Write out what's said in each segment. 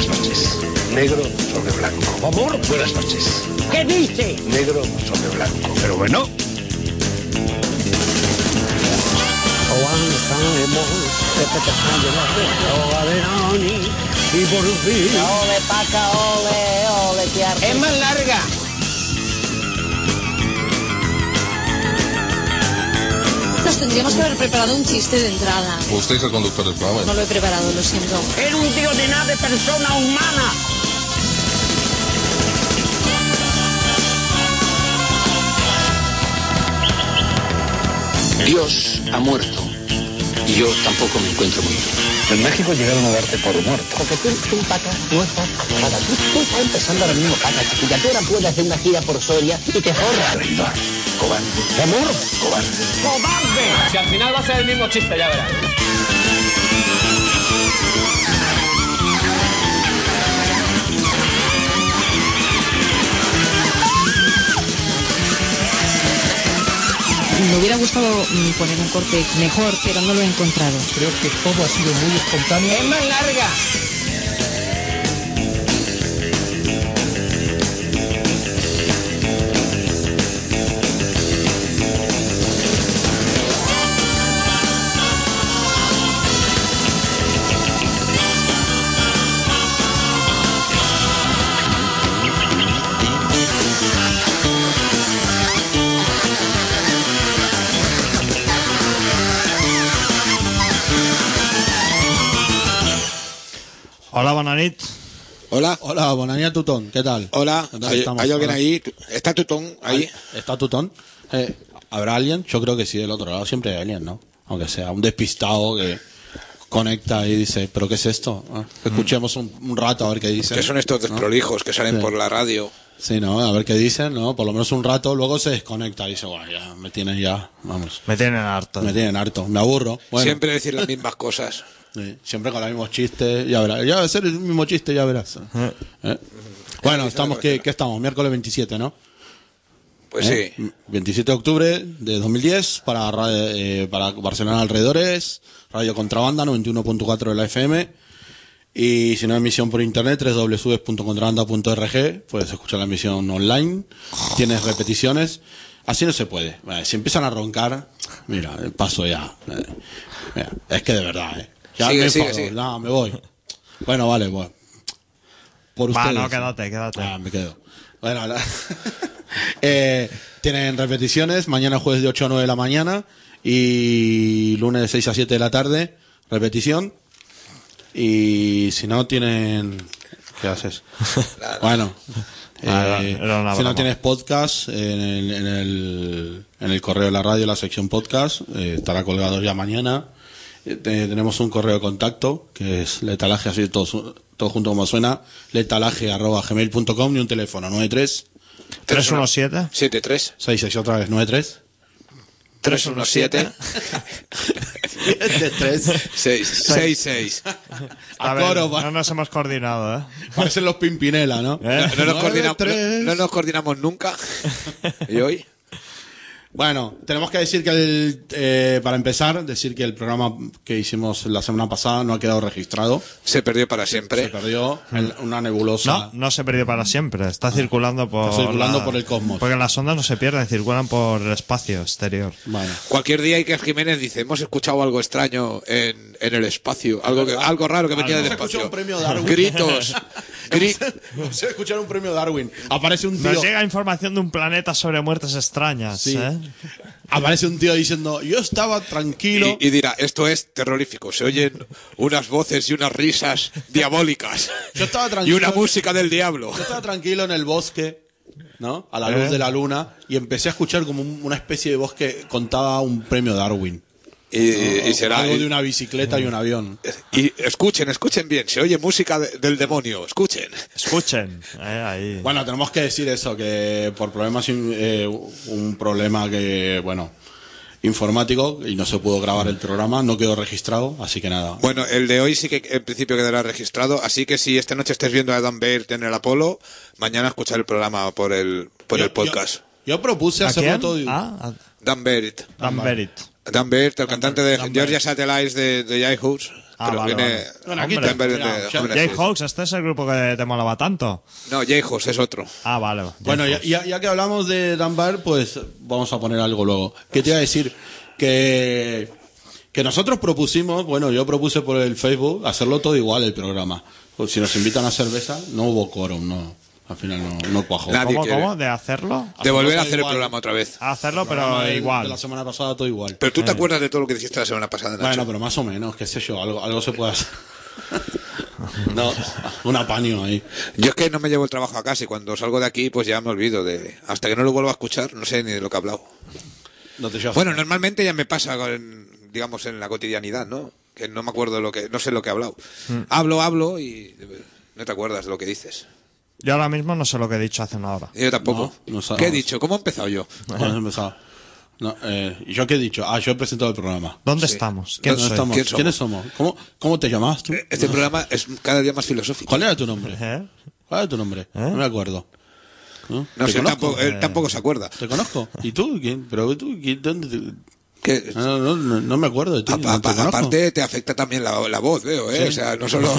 buenas noches. Negro sobre blanco. Amor, buenas noches. ¿Qué dice? Negro sobre blanco. Pero bueno. Avanzaremos, y por fin. Ole, paca, ole, que Es más larga. Nos tendríamos que haber preparado un chiste de entrada. Usted es el conductor del programa. No lo he preparado, lo siento. Era un tío de nada de persona humana. Dios ha muerto. Y yo tampoco me encuentro muy bien. En México llegaron a darte por muerto. Porque tú, paca, no estás nada. Tú estás empezando ahora mismo, paca, chiquilla. Tú ahora puedes hacer una gira por Soria y te forras. Traidor. Cobarde. Amor. Cobarde. ¡Cobarde! Si al final va a ser el mismo chiste, ya verás. Me hubiera gustado poner un corte mejor, pero no lo he encontrado. Creo que todo ha sido muy espontáneo. Es más larga. Hola, bona nit. Hola. Hola, bona nit a tothom. ¿Qué tal? Hola. ¿Qué tal ¿Hay estamos? alguien Hola. ahí? ¿Está Tutón ahí? ¿Está Tutón? ¿Habrá alguien? Yo creo que sí, del otro lado siempre hay alguien, ¿no? Aunque sea un despistado que conecta y dice, ¿pero qué es esto? Escuchemos un rato a ver qué dicen. Que son estos ¿no? desprolijos que salen Sí. por la radio. Sí, ¿no? A ver qué dicen, ¿no? Por lo menos un rato, luego se desconecta y dice, bueno, ya, me tienen ya, vamos. Me tienen harto. Me tienen harto, me aburro. Bueno, Siempre decir las mismas cosas. sí, siempre con los mismos chistes, ya verás. Ya va a ser el mismo chiste, ya verás. Bueno, estamos, ¿qué estamos? Miércoles 27, ¿no? Pues sí. 27 de octubre de 2010 para Barcelona alrededores, Radio Contrabanda 91.4 de la FM, y si no emisión por internet www.contrabanda.org, puedes escuchar la emisión online, tienes repeticiones, así no se puede. Si empiezan a roncar, mira, paso ya. Mira, es que de verdad, ya Sigue, me sigue, enfado, sigue. no, me voy. Bueno, vale, bueno. Por Va, ustedes. no, quédate. Me quedo. Bueno, tienen repeticiones mañana jueves de 8 a 9 de la mañana y lunes de 6 a 7 de la tarde, repetición. Y si no tienen... ¿Qué haces? Bueno, era una si no broma. tienes podcast en el correo de la radio, la sección podcast, estará colgado ya mañana. Tenemos un correo de contacto que es letalaje, así todo junto como suena, letalaje@gmail.com, y un teléfono 93 317 73 66 otra vez 93 317 73 66. A ver, coro, no nos hemos coordinado, ¿eh? parecen los Pimpinela, ¿no? No nos coordinamos nunca. ¿Y hoy? Bueno, tenemos que decir que para empezar, decir que el programa que hicimos la semana pasada no ha quedado registrado. Se perdió para Se siempre. perdió en una nebulosa. No se perdió para siempre. Está circulando por... Está circulando por el cosmos. Porque las ondas no se pierden, circulan por el espacio exterior. Bueno. Cualquier día Iker Jiménez dice, hemos escuchado algo extraño en el espacio, algo raro que venía del Se escuchó espacio. un premio Darwin. Gritos. Se escuchar un premio Darwin. Aparece un tío. Nos llega información de un planeta sobre muertes extrañas, Sí. ¿eh? Aparece un tío diciendo, yo estaba tranquilo. Y dirá, esto es terrorífico. Se oyen unas voces y unas risas diabólicas. Yo estaba Y tranquilo. una música del diablo. Yo estaba tranquilo en el bosque, ¿no? A la luz de la luna, y empecé a escuchar como una especie de voz que contaba un premio Darwin. Y será. Algo de una bicicleta y un avión. Y escuchen bien. Se oye música del demonio. Escuchen. Ahí. Bueno, tenemos que decir eso, que por problemas, un problema que, bueno, informático, y no se pudo grabar el programa, no quedó registrado, así que nada. Bueno, el de hoy sí que en principio quedará registrado, así que si esta noche estés viendo a Dan Baird en el Apolo, mañana escuchar el programa por el podcast. Yo propuse ¿A hacerlo quién? todo. Dan Baird. Dan Berit. Dan Baird, el cantante de Dan Georgia Baird. Satellites de Yahoo. Ah, pero vale, viene... vale. Bueno, aquí Hombre, te- en vez de mira, Jóvenes Jay Kids. Hawks, este es el grupo que te molaba tanto. No, Jayhawks es otro. Ah, vale. Bueno, Jay ya que hablamos de Dunbar, pues vamos a poner algo luego. ¿Qué te iba a decir? Que nosotros propusimos, bueno, yo propuse por el Facebook hacerlo todo igual el programa. Pues si nos invitan a cerveza, no hubo quórum, no. Al final no cuajó. Nadie ¿Cómo, quiere. cómo? ¿De hacerlo? De volver a todo hacer igual. el programa otra vez. Hacerlo, pero Programa de igual. la semana pasada todo igual. Pero tú te acuerdas de todo lo que dijiste la semana pasada, Nacho. Bueno, pero más o menos, qué sé yo, algo se puede hacer. No, un apaño ahí. Yo es que no me llevo el trabajo a casa y cuando salgo de aquí pues ya me olvido de... Hasta que no lo vuelvo a escuchar no sé ni de lo que he hablado. No te llevas- Bueno, normalmente ya me pasa, digamos, en la cotidianidad, ¿no? Que no me acuerdo no sé lo que he hablado. Hablo y no te acuerdas de lo que dices. Yo ahora mismo no sé lo que he dicho hace una hora. Y yo tampoco. No sabemos. ¿Qué he dicho? ¿Cómo he empezado yo? ¿Cuándo has empezado? No, ¿yo qué he dicho? Yo he presentado el programa. ¿Dónde Sí. estamos? ¿Quiénes ¿Quién soy? estamos? ¿Quién somos? ¿Quiénes somos? ¿Cómo te llamabas tú? Este programa es cada día más filosófico. ¿Cuál era tu nombre? ¿Eh? ¿Cuál era tu nombre? No me acuerdo. No ¿Te sé, conozco? él tampoco se acuerda. ¿Te conozco? ¿Y tú? ¿Quién? ¿Pero tú? ¿Dónde te... Que, No me acuerdo de ti. no te conozco. aparte te afecta también la voz, veo, ¿eh? Sí. O sea, no solo...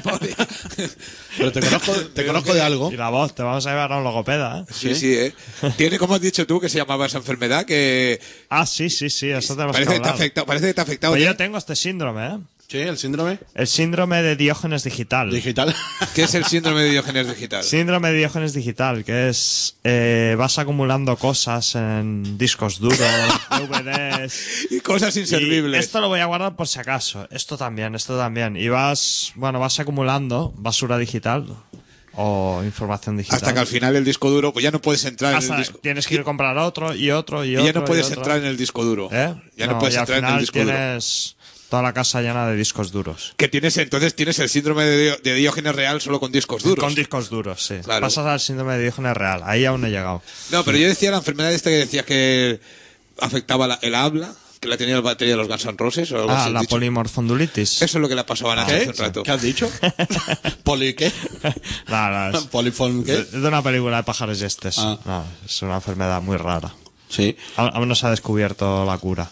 Pero te conozco de algo. Y la voz, te vamos a llevar a un logopeda, ¿eh? Sí, sí, ¿eh? Tiene, como has dicho tú, que se llamaba esa enfermedad que... Ah, sí, eso tenemos Parece que te ha hablar. afectado. Parece que te ha afectado. Pues yo tengo este síndrome, ¿eh? Sí, el síndrome El síndrome de Diógenes digital. digital. ¿Qué es el síndrome de Diógenes digital? Síndrome de Diógenes digital, que es vas acumulando cosas en discos duros, DVDs. Y cosas Y inservibles. esto lo voy a guardar por si acaso. Esto también. Y vas acumulando basura digital o información digital. Hasta que al final el disco duro, pues ya no puedes entrar en Hasta el disco. tienes que ir a comprar otro y otro y Y otro. ya no puedes y otro. entrar en el disco duro. ¿Eh? Ya no puedes y al entrar en el final disco duro. tienes toda la casa llena de discos duros. Que entonces tienes el síndrome de Diógenes real solo con discos duros. Con discos duros, sí. Claro. Pasas al síndrome de Diógenes real. Ahí aún no he llegado. No, pero yo decía la enfermedad esta que decías que afectaba el habla, que la tenía el batería de los Guns N' Roses o algo así. La dicho. polimorfondulitis. Eso es lo que le pasó a Nacho hace un rato. ¿Qué has dicho? ¿Poli qué? No, es ¿Polifón qué? de una película de pájaros y estes. Ah. No, es una enfermedad muy rara. Sí. Aún no se ha descubierto la cura.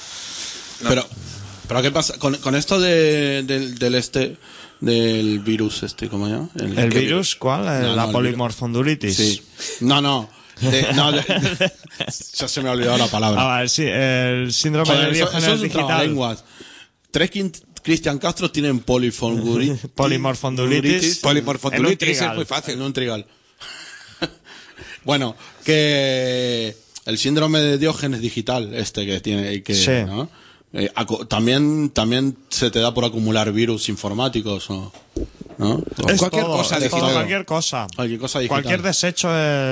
Pero ¿qué pasa? Con esto del virus ¿cómo se llama? ¿El virus cuál? No, ¿La el polimorfondulitis? Sí. No. Ya se me ha olvidado la palabra. Ah, vale, sí. El síndrome Joder, de Diógenes eso es un digital. trabalenguas. Tres Cristian Castro tienen Polimorfondulitis. Polimorfondulitis En un es muy en fácil. un trigal. Bueno, que el síndrome de Diógenes digital, que tiene, Sí. ¿no? También se te da por acumular virus informáticos, ¿no? Es Cualquier todo, cosa es digital. todo, cualquier cosa. Cualquier cosa digital. Cualquier desecho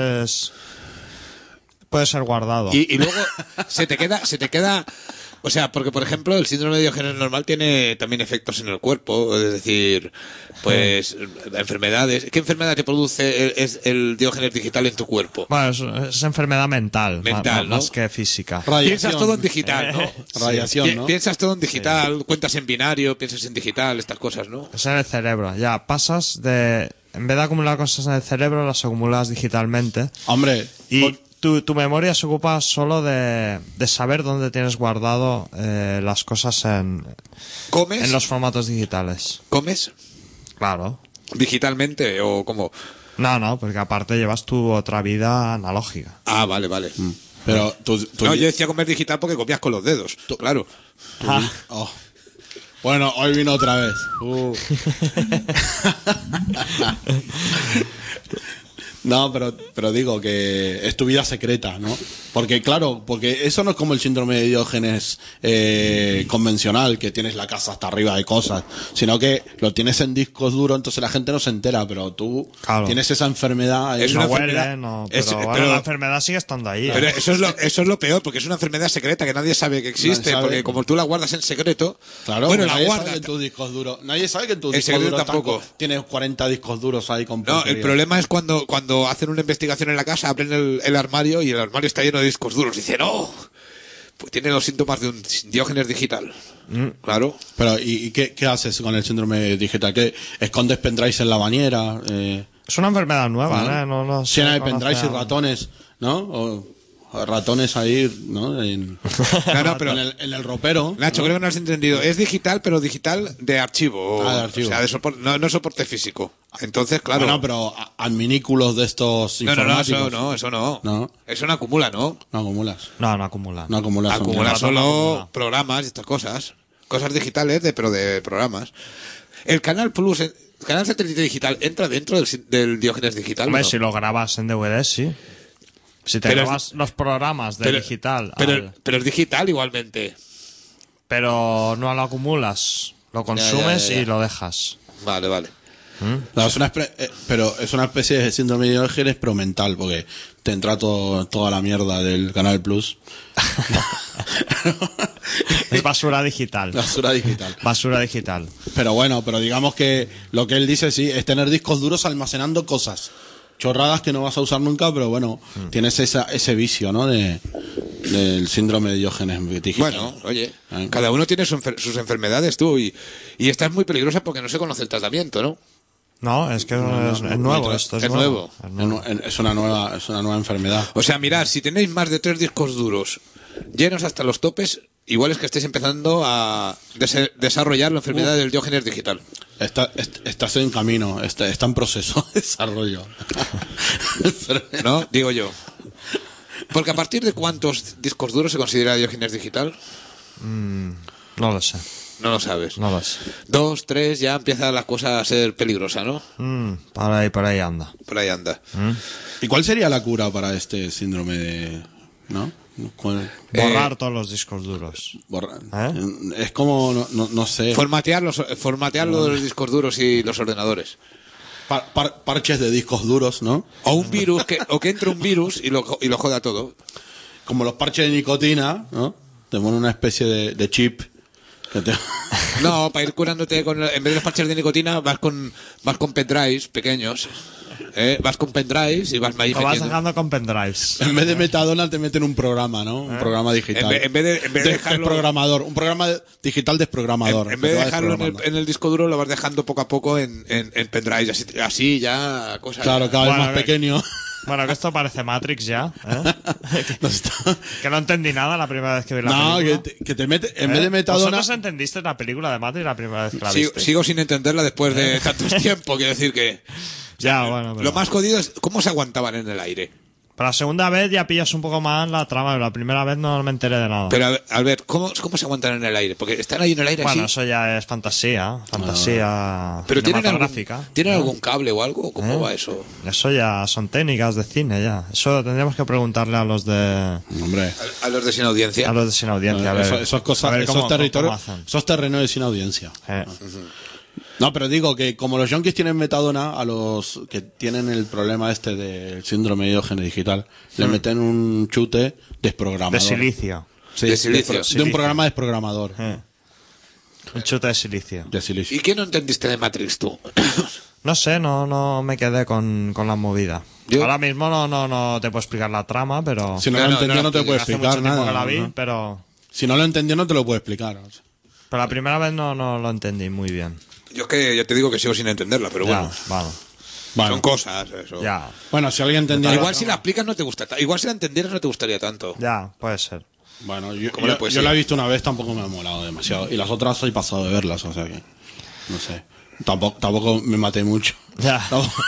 puede ser guardado. Y luego se te queda, o sea, porque por ejemplo el síndrome de Diógenes normal tiene también efectos en el cuerpo, es decir, pues enfermedades. ¿Qué enfermedad te produce el Diógenes digital en tu cuerpo? Bueno, es enfermedad mental, Mental, ¿no? más que física. Radiación. Piensas todo en digital, ¿no? Radiación, ¿no? Piensas todo en digital, cuentas en binario, piensas en digital, estas cosas, ¿no? Es en el cerebro. Ya, pasas de... En vez de acumular cosas en el cerebro, las acumulas digitalmente. Hombre, Y tu memoria se ocupa solo de saber dónde tienes guardado las cosas en ¿Comes? los formatos digitales. ¿Comes? Claro. ¿Digitalmente o cómo? No, porque aparte llevas tu otra vida analógica. Ah, vale. pero tú No, yo decía comer digital porque comías con los dedos, claro. Oh. Bueno, hoy vino otra vez. No, pero digo que es tu vida secreta, ¿no? Porque eso no es como el síndrome de Diógenes convencional, que tienes la casa hasta arriba de cosas, sino que lo tienes en discos duros, entonces la gente no se entera, pero tú Claro. tienes esa enfermedad. Es No una huele, enfermedad. no. Es- Pero, bueno, pero- la enfermedad sigue estando ahí. Pero eso es lo peor, porque es una enfermedad secreta que nadie sabe que existe, Nadie sabe. porque como tú la guardas en secreto, Claro, bueno, la nadie sabe guardas. que en tus discos duros. Nadie sabe que en tus En discos secreto duros tampoco. tienes 40 discos duros ahí con No, el porquería. problema es cuando hacen una investigación en la casa, abren el armario y el armario está lleno de discos duros. Dicen, ¡oh! Pues tiene los síntomas de un Diógenes digital. Claro. Pero, ¿y qué haces con el síndrome digital? ¿Qué escondes pendrives en la bañera? Es una enfermedad nueva, ¿no? ¿eh? No se Llena de conoce pendrives y aún. ratones, ¿no? ratones ahí, ¿no? Pero En el ropero. Nacho, ¿no? creo que no has entendido. Es digital, pero digital de archivo. De archivo. O sea, de soporte, no soporte físico. Entonces, claro. Bueno, pero adminículos de estos informáticos. Eso no. No. Eso no acumula, ¿no? No acumulas. No acumula. No acumulas. Acumula ratón solo no acumula. programas y estas cosas. Cosas digitales, pero de programas. El Canal Plus, el Canal Satélite Digital, ¿entra dentro del Diógenes Digital? Hombre, ¿no? si lo grabas en DVD, sí. Si te Pero grabas los programas de digital, pero es digital igualmente. pero no lo acumulas, lo consumes ya. y lo dejas. Vale. No, pero es una especie de síndrome de Diógenes, pero mental, porque te entra toda la mierda del Canal Plus. Es basura digital. Basura digital. Basura digital. Pero bueno, pero digamos que lo que él dice sí es tener discos duros almacenando cosas. Chorradas que no vas a usar nunca, pero bueno, tienes ese vicio, ¿no? Del síndrome de Diógenes digital. Bueno, oye, cada uno tiene sus enfermedades, tú, y esta es muy peligrosa porque no se conoce el tratamiento, ¿no? No, es que es nuevo esto. Es nuevo. Es una nueva enfermedad. O sea, mirad, si tenéis más de 3 discos duros llenos hasta los topes, igual es que estáis empezando a desarrollar la enfermedad del Diógenes digital. Estás en camino, está en proceso de desarrollo. ¿No? Digo yo. Porque a partir de ¿cuántos discos duros se considera Diógenes digital? No lo sé. No lo sabes. No lo sé. 2, 3, ya empieza la cosa a ser peligrosa, ¿no? Por ahí anda. Por ahí anda. ¿Y cuál sería la cura para este síndrome de... ¿no? Borrar todos los discos duros. Es como, no sé... Formatear los discos duros y los ordenadores. Parches de discos duros, ¿no? O un virus, o que entre un virus y lo joda todo. Como los parches de nicotina, ¿no? Te ponen una especie de chip que te... No, para ir curándote en vez de los parches de nicotina vas con pendrives pequeños. Vas con pendrives y vas ahí Lo vas metiendo. dejando con pendrives. En vez de metadona te meten un programa, ¿no? Un programa digital. En vez de dejarlo... Desprogramador. Un programa digital desprogramador. En vez de dejarlo en el disco duro, lo vas dejando poco a poco en pendrives. Así ya... cosas. Claro, cada vez más pequeño. Bueno, que esto parece Matrix ya. Que no entendí nada la primera vez que vi la película. Que te mete... En vez de metadona... ¿Vosotros entendiste la película de Matrix la primera vez que la viste? Sigo sin entenderla después de tantos tiempos. Quiero decir que... Ya, bueno, pero... Lo más jodido es cómo se aguantaban en el aire. Pero la segunda vez ya pillas un poco más la trama, pero la primera vez no me enteré de nada. Pero, Albert, ¿cómo se aguantan en el aire? Porque están ahí en el aire bueno, así. eso ya es fantasía Pero cinematográfica. ¿tienen algún cable o algo? ¿Cómo va eso? Eso ya son técnicas de cine, ya. Eso tendríamos que preguntarle a los de... Hombre... A los de sin audiencia. A los de sin audiencia, a ver. Esas cosas, a ver esos cómo territorios, hacen. esos terrenos de sin audiencia. No, pero digo que como los yonkis tienen metadona, a los que tienen el problema este del síndrome de Diógenes digital, le meten un chute desprogramador. De silicio. Sí, De silicio. de un programa desprogramador. Un chute de silicio. De silicio. ¿Y qué no entendiste de Matrix tú? No sé, no me quedé con la movida. Yo- Ahora mismo no te puedo explicar la trama, pero... Si no, No, lo no, entendió, no te puede hace explicar mucho tiempo nada. que la vi, ¿no? pero Si no lo entendió, no te lo puede explicar. la primera vez no lo entendí muy bien. Yo es que ya te digo que sigo sin entenderla, pero bueno. Vale. Son cosas, eso. Ya, Bueno, si alguien entendió... Igual si la explicas no te gusta. Igual si la entendieras no te gustaría tanto. ya, puede ser. Bueno, ¿Cómo la poesía? yo la he visto una vez, tampoco me ha molado demasiado. Y las otras soy pasado de verlas, o sea que... No sé. Tampoco me maté mucho. Ya.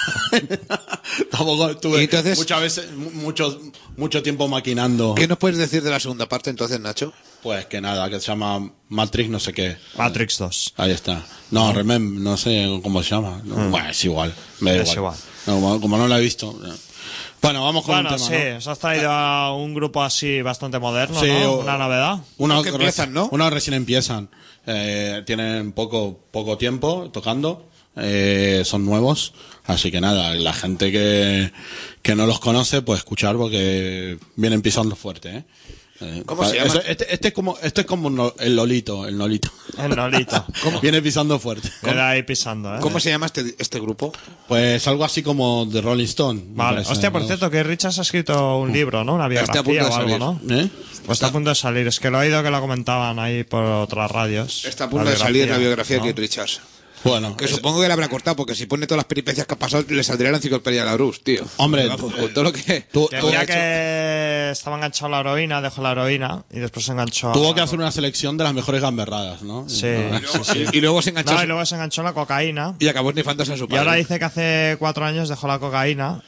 Tampoco estuve Y entonces- muchas veces, mucho tiempo maquinando. ¿Qué nos puedes decir de la segunda parte entonces, Nacho? Pues que nada, que se llama Matrix no sé qué. Matrix 2. Ahí está. No, Remem, no sé cómo se llama. No, bueno, es igual. Me da Es igual. No, como no la he visto. Bueno, vamos con Bueno, un tema, sí, ¿no? os has traído a un grupo así bastante moderno, Sí, ¿no? o- Una novedad. Unos que empiezan, ¿no? Unos recién empiezan. Tienen poco tiempo tocando. Son nuevos. Así que nada, la gente que no los conoce, pues escuchar porque vienen pisando fuerte, ¿eh? ¿Cómo se llama? Este es como el Nolito. El Nolito. Viene pisando fuerte. Queda ahí pisando, ¿eh? ¿Cómo se llama este grupo? Pues algo así como The Rolling Stone. me Vale. parece, Hostia, por ¿no? cierto, que Richards ha escrito un libro, ¿no? Una Está a punto biografía de o algo, salir. ¿no? ¿Eh? Pues está a punto de salir. Es que lo he oído que lo comentaban ahí por otras radios. Está a punto de salir la biografía de ¿no? Keith Richards. Bueno, Que supongo que le habrá cortado, porque si pone todas las peripecias que ha pasado, le saldría la enciclopedia de la Rus, tío. Hombre, Vamos, con todo lo que... tú- Que tú- decía que estaba enganchado a la heroína, dejó la heroína y después se enganchó tuvo a... que hacer una selección de las mejores gamberradas, ¿no? Sí, No. sí, sí. Y luego se enganchó No, y luego se enganchó a la cocaína. y acabó snifándose a su Y padre. ahora dice que hace 4 años dejó la cocaína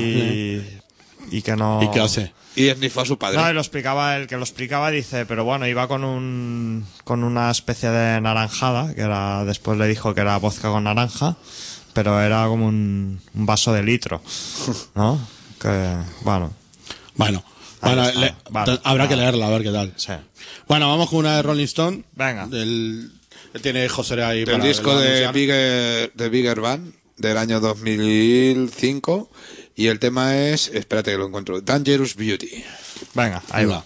y que no... ¿Y qué hace? Y snifó a su padre. No, y lo explicaba, el que lo explicaba dice, pero bueno, iba con una especie de naranjada, que era, después le dijo que era vodka con naranja, pero era como un vaso de litro, ¿no? Que, bueno, Bueno, Ahí bueno, está. Vale. habrá que leerla, a ver qué tal. sí. Bueno, vamos con una de Rolling Stone. Venga. Que tiene José ahí Del para disco de anunciar. Bigger Band del año 2005, y el tema es, espérate que lo encuentro, Dangerous Beauty. Venga, ahí va.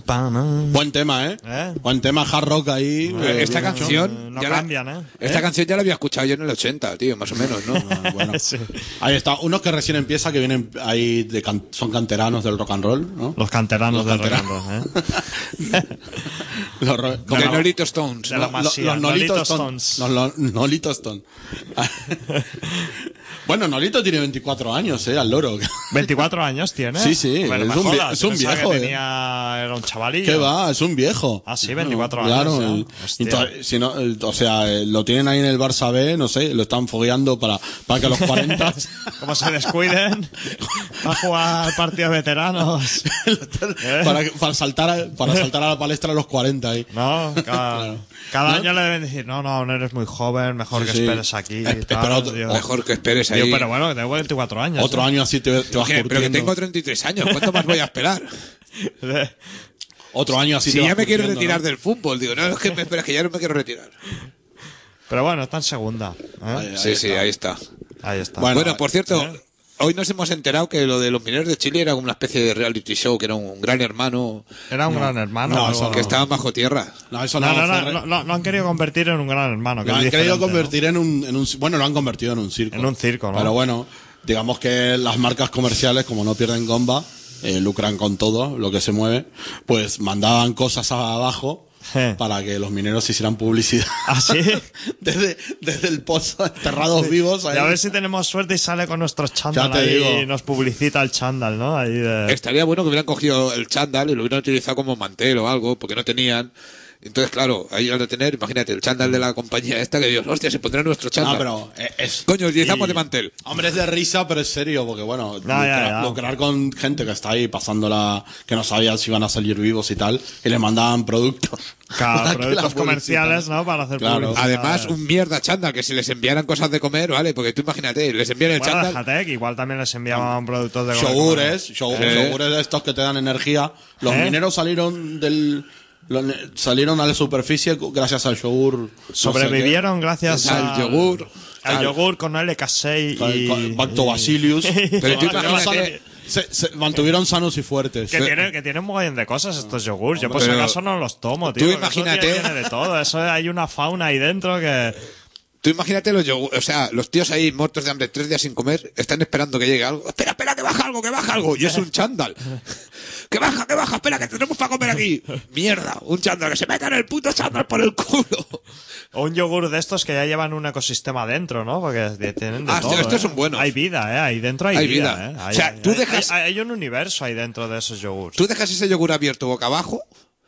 Buen tema, Buen tema, hard rock ahí. Esta bien canción no ya cambian, Esta canción ya la había escuchado yo en el 80, tío, más o menos, ¿no? Bueno, Sí. ahí está. Unos que recién empieza, que vienen ahí, son canteranos del rock and roll, ¿no? Los canteranos del rock and roll, Como De Nolito Stones. de la Masía, los Nolito Nolito Stones. Los Nolito Stones. Bueno, Nolito tiene 24 años, al loro. 24 años tiene. Sí, Bueno, es me un jodas, es un pensaba viejo, que era un chavalillo. ¿Qué va? Es un viejo. Ah, sí, 24 Claro, años. Hostia. entonces, si no, o sea, lo tienen ahí en el Barça B, no sé, lo están fogueando para que a los 40 Como se descuiden, va a jugar partidos veteranos. para saltar a la palestra a los 40 ahí. No, cada ¿No? año le deben decir, no eres muy joven, mejor que Sí. esperes aquí. y Espera tal. otro- Digo, Mejor que esperes ahí. digo, pero bueno, que tengo 24 años. Otro año así te vas Pero que curtiendo. tengo 33 años, ¿cuánto más voy a esperar? Otro año así Si te vas ya me quiero curtiendo, retirar ¿no? del fútbol, digo, no, es que me esperas que ya no me quiero retirar. Pero bueno, está en segunda. Ahí Sí, está. ahí está. Ahí está. Bueno, por cierto, hoy nos hemos enterado que lo de los mineros de Chile era como una especie de reality show, que era un gran hermano Era un gran hermano. No, algo- eso que estaban bajo tierra. No, eso No, no, no, fue no, lo han querido convertir en un gran hermano. Que Lo es han querido diferente, convertir en un... Bueno, lo han convertido en un circo. En un circo, ¿no? Pero bueno, digamos que las marcas comerciales, como no pierden gomba, lucran con todo lo que se mueve, pues mandaban cosas abajo para que los mineros hicieran publicidad. ¿Ah, sí? desde el pozo, enterrados vivos. Ahí. Y a ver si tenemos suerte y sale con nuestros chándal Ya te ahí digo. y nos publicita el chándal, ¿no? Ahí de... Estaría bueno que hubieran cogido el chándal y lo hubieran utilizado como mantel o algo, porque no tenían. Entonces, claro, ahí al de tener, imagínate, el chándal de la compañía esta, que Dios, hostia, se pondrá nuestro chándal. No, pero es... Coño, utilizamos y- de mantel. Hombre, es de risa, pero es serio, porque bueno, ya. lucrar con gente que está ahí pasándola, que no sabían si iban a salir vivos y tal, y le mandaban productos. Claro, para que productos la comerciales, publicitan. ¿no? Para hacer Claro. publicidad. Además, un mierda chándal, que si les enviaran cosas de comer, ¿vale? Porque tú imagínate, les envían el Bueno, chándal. déjate, que igual también les enviaban productos de Yogures de estos que te dan energía. Los mineros salieron salieron a la superficie gracias al yogur. no sé Sobrevivieron gracias Al yogur. Al yogur con LK6 qué, y... con Lactobacillus. Pero tú Mantuvieron imagínate- se mantuvieron sanos y fuertes. Que tienen un montón de cosas estos yogures. Yo por si Pero acaso no los tomo, tío. tú porque eso imagínate- tiene de todo. Eso hay una fauna ahí dentro que... Tú imagínate los yogur, o sea, los tíos ahí muertos de hambre 3 días sin comer, están esperando que llegue algo. Espera, que baja algo. Y es un chándal. Que baja, espera, que tenemos para comer aquí. Mierda, un chándal, que se meta en el puto chándal por el culo. O un yogur de estos que ya llevan un ecosistema dentro, ¿no? Porque tienen de Ah, todo. estos son buenos. Hay vida, ahí dentro hay vida. vida. ¿eh? O sea, tú dejas- hay un universo ahí dentro de esos yogures. Tú dejas ese yogur abierto boca abajo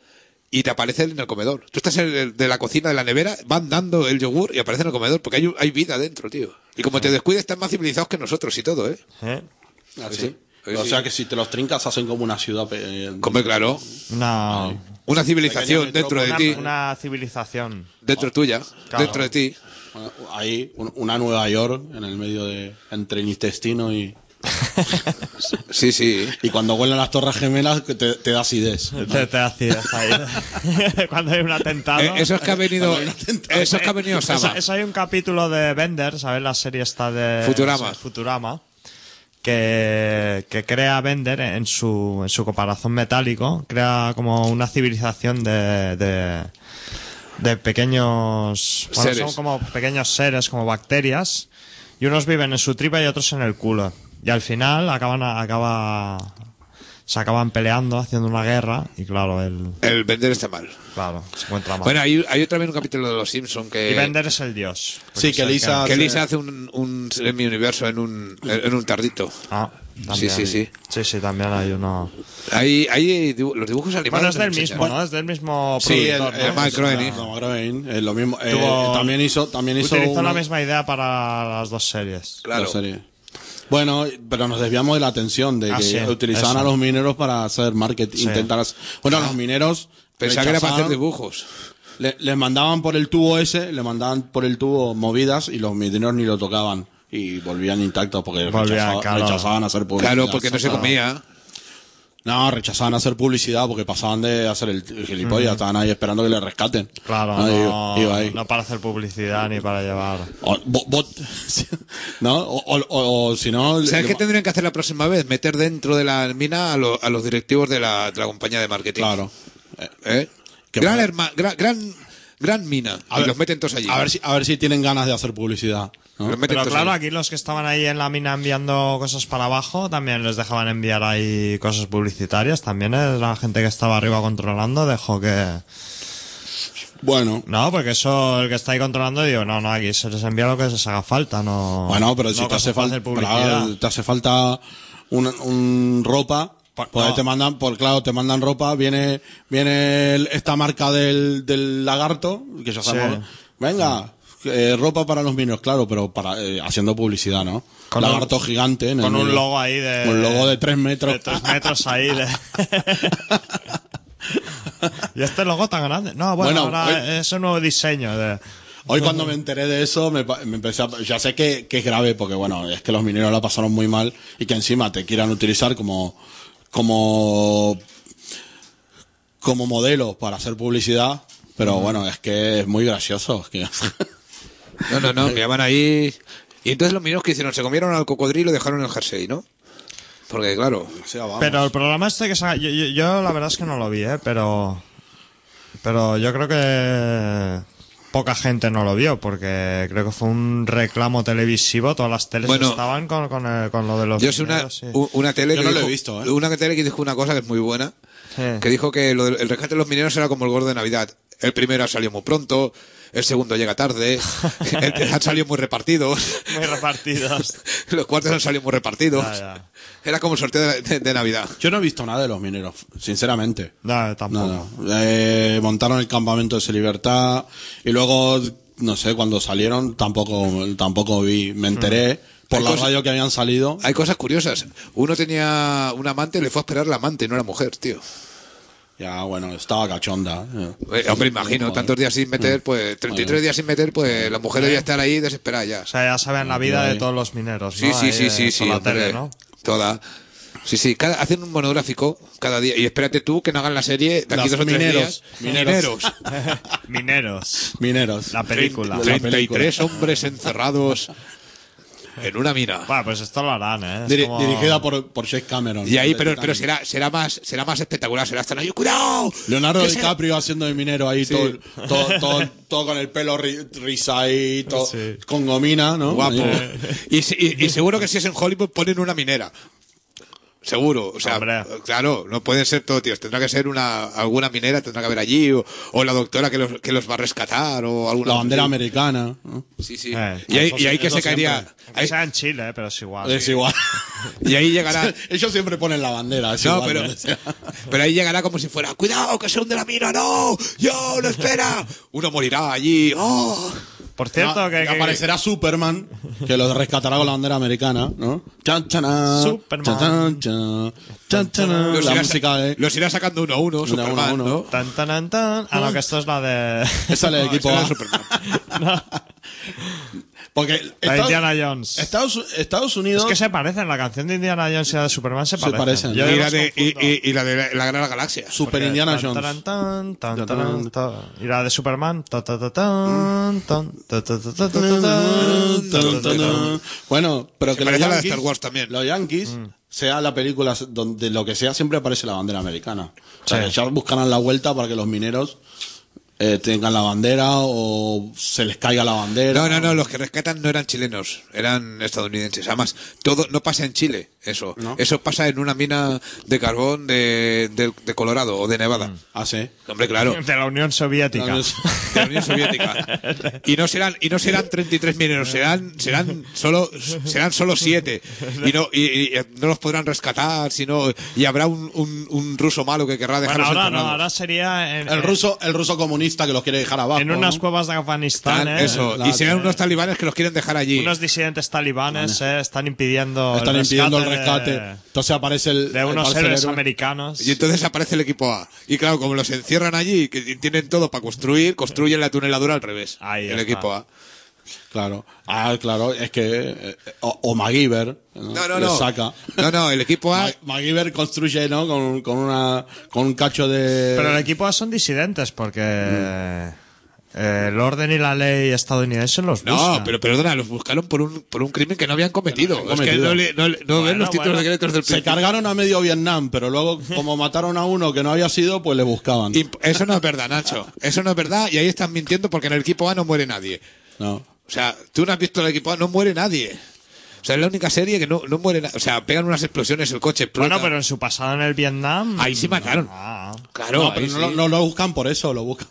y te aparece en el comedor. Tú estás de la cocina, de la nevera, van dando el yogur y aparece en el comedor, porque hay vida dentro, tío. Y como te descuides, están más civilizados que nosotros y todo, ¿eh? ¿Eh? Así. Sí. O sea que si te los trincas hacen como una ciudad. Come claro. Una civilización Pequeña dentro de ti, Una civilización. dentro tuya, Claro. dentro de ti. Ahí, una Nueva York en el medio entre el intestino y Sí. cuando huelen las torres gemelas te da acidez. Te hacías ahí. Cuando hay un atentado. Eso es que ha venido, eso es que ha venido Sama. Eso hay un capítulo de Bender, ¿sabes? La serie esta de Futurama. Que crea Bender en su caparazón metálico, crea como una civilización de pequeños... Bueno, Seres. son como pequeños seres, como bacterias, y unos viven en su tripa y otros en el culo. Y al final se acaban peleando, haciendo una guerra, y claro, El vender está mal. se encuentra mal. Bueno, hay también un capítulo de Los Simpsons que... Y Bender es el dios. Sí, que Lisa... Que Lisa hace un semi-universo en un tardito. Ah, también. Sí. Sí, también hay uno... Los dibujos animados... Bueno, es del también mismo, enseñan. ¿no? Es del mismo Sí, productor, el ¿no? Mike Groening. Lo mismo. Tuvo- También hizo Utilizó una- la misma idea para las dos series. Claro. la serie. Bueno, pero nos desviamos de la atención de que sí, utilizaban eso. a los mineros para hacer marketing, Sí. Bueno, los mineros Pensaba que era para hacer rechazaban- dibujos. les mandaban por el tubo movidas y los mineros ni lo tocaban y volvían intactos porque Volvían, claro. rechazaban hacer publicidad. Claro, porque no se comía. No, rechazaban hacer publicidad porque pasaban de hacer el gilipollas, estaban ahí esperando que le rescaten. Claro, Iba ahí. no para hacer publicidad ni para llevar. ¿No? O si no... ¿Sabes qué tendrían que hacer la próxima vez? Meter dentro de la mina a los directivos de la compañía de marketing. Claro. Gran mina. Y los meten todos allí. A ver si tienen ganas de hacer publicidad, ¿no? Los meten Pero todos claro, allí. aquí los que estaban ahí en la mina enviando cosas para abajo también les dejaban enviar ahí cosas publicitarias. También la gente que estaba arriba controlando dejó que... Bueno. No, porque eso, el que está ahí controlando, digo, no, aquí se les envía lo que les haga falta, no... Bueno, pero no si te cosas hace para falta... hacer publicidad. Te hace falta un ropa... Pues no. te mandan, te mandan ropa, viene esta marca del lagarto, que ya sabemos, venga, ropa para los mineros, claro, pero haciendo publicidad, ¿no? Con Lagarto gigante. Con un logo ahí de... Un logo de 3 metros. De 3 metros ahí de... ¿Y este logo tan grande? No, bueno ahora es un nuevo diseño de... Hoy cuando me enteré de eso, me empecé ya sé que es grave, porque bueno, es que los mineros la pasaron muy mal y que encima te quieran utilizar como modelo para hacer publicidad, pero bueno, es que es muy gracioso. Es que... No, me llaman ahí. Y entonces los mineros que hicieron, se comieron al cocodrilo y dejaron el jersey, ¿no? Porque claro. O sea, vamos. Pero el programa este que yo la verdad es que no lo vi, pero yo creo que poca gente no lo vio, porque creo que fue un reclamo televisivo, todas las teles estaban con lo de los yo sé una tele yo que no dijo, lo he visto, una tele que dijo una cosa que es muy buena, que dijo que el rescate de los mineros era como el gordo de Navidad. El primero ha salido muy pronto, el segundo llega tarde, han salido muy repartidos. Muy repartidos. Los cuartos han salido muy repartidos. Ya. Era como el sorteo de Navidad. Yo no he visto nada de los mineros, sinceramente. No, tampoco. No. Montaron el campamento de Libertad y luego, no sé, cuando salieron tampoco vi, me enteré por la radio que habían salido. Hay cosas curiosas. Uno tenía un amante, le fue a esperar la amante, no era mujer, tío. Ya, bueno, estaba cachonda. Hombre, imagino, tantos días sin meter, pues 33 días sin meter, pues la mujer debía estar ahí desesperada ya. O sea, ya saben la vida de todos los mineros, ¿no? Sí, la hombre, tele, ¿no? Toda. Sí, hacen un monográfico cada día. Y espérate tú que no hagan la serie de aquí 2 o 3 días. Mineros. La película. 33 hombres encerrados en una mina. Bueno, pues esto lo harán, ¿eh? Dirigida por James Cameron. Y ahí, pero será más espectacular. Será hasta ahí. ¡Cuidado! Leonardo DiCaprio haciendo de minero ahí, todo con el pelo rizadito, con gomina, ¿no? Guapo. Y seguro que si es en Hollywood ponen una minera. Seguro, o sea, hombre, claro, no pueden ser todos tíos, tendrá que ser alguna minera, tendrá que haber allí, o la doctora que los va a rescatar, o alguna... La bandera americana, ¿no? Sí. Y ahí que se caería... Ahí sea en Chile, pero es igual. Es igual. Y ahí llegará... Ellos siempre ponen la bandera, es no, igual, pero ahí llegará como si fuera, ¡cuidado, que se hunde la mina! ¡No! ¡Yo, no espera! Uno morirá allí, ¡oh! Por cierto, que aparecerá Superman, que lo rescatará con la bandera americana, ¿no? Superman. Los irá sacando uno a uno, Superman, ¿no? Tan. Ah, no, que esto es la de... Esa es la de equipo A. No. Porque la Indiana Jones. Estados Unidos... Es que se parecen, la canción de Indiana Jones y la de Superman se parecen. Y la de la Gran Galaxia. Super Indiana Jones. Y la de Superman. Bueno, pero que parece la de Star Wars también. Los Yankees, sea la película donde lo que sea, siempre aparece la bandera americana. O sea, que ya buscarán la vuelta para que los mineros tengan la bandera o se les caiga la bandera. No, los que rescatan no eran chilenos, eran estadounidenses. Además, todo no pasa en Chile, eso. ¿No? Eso pasa en una mina de carbón de Colorado o de Nevada. Ah, sí. Hombre, claro. De la Unión Soviética. De la Unión Soviética. Y no serán 33 mineros, serán solo 7. Y no los podrán rescatar, sino y habrá un ruso malo que querrá dejarlos encerrados. Ahora sería el ruso comunista que los quiere dejar abajo. En unas cuevas de Afganistán, eso. Y serán unos talibanes que los quieren dejar allí. Unos disidentes talibanes están impidiendo el rescate. Entonces aparece de unos héroes americanos. Y entonces aparece el equipo A. Y claro, como los encierran allí, que tienen todo para construyen la tuneladura al revés. Ahí el equipo A. Claro. Claro, es que... o MacGyver, ¿no? Le saca. No, el equipo A... MacGyver construye, ¿no? Con un cacho de... Pero el equipo A son disidentes porque... el orden y la ley estadounidense los buscan. No, pero perdona, los buscaron por un crimen que no habían cometido. Es que no ven los títulos de créditos del principio. Se cargaron a medio Vietnam, pero luego, como mataron a uno que no había sido, pues le buscaban. Y eso no es verdad, Nacho. Eso no es verdad y ahí están mintiendo porque en el equipo A no muere nadie. No. O sea, tú no has visto el equipo A, no muere nadie. O sea, es la única serie que no muere nadie. O sea, pegan unas explosiones, el coche explota. Bueno, pero en su pasado en el Vietnam... Ahí sí mataron. Claro, No, pero ahí sí. no lo buscan por eso, lo buscan...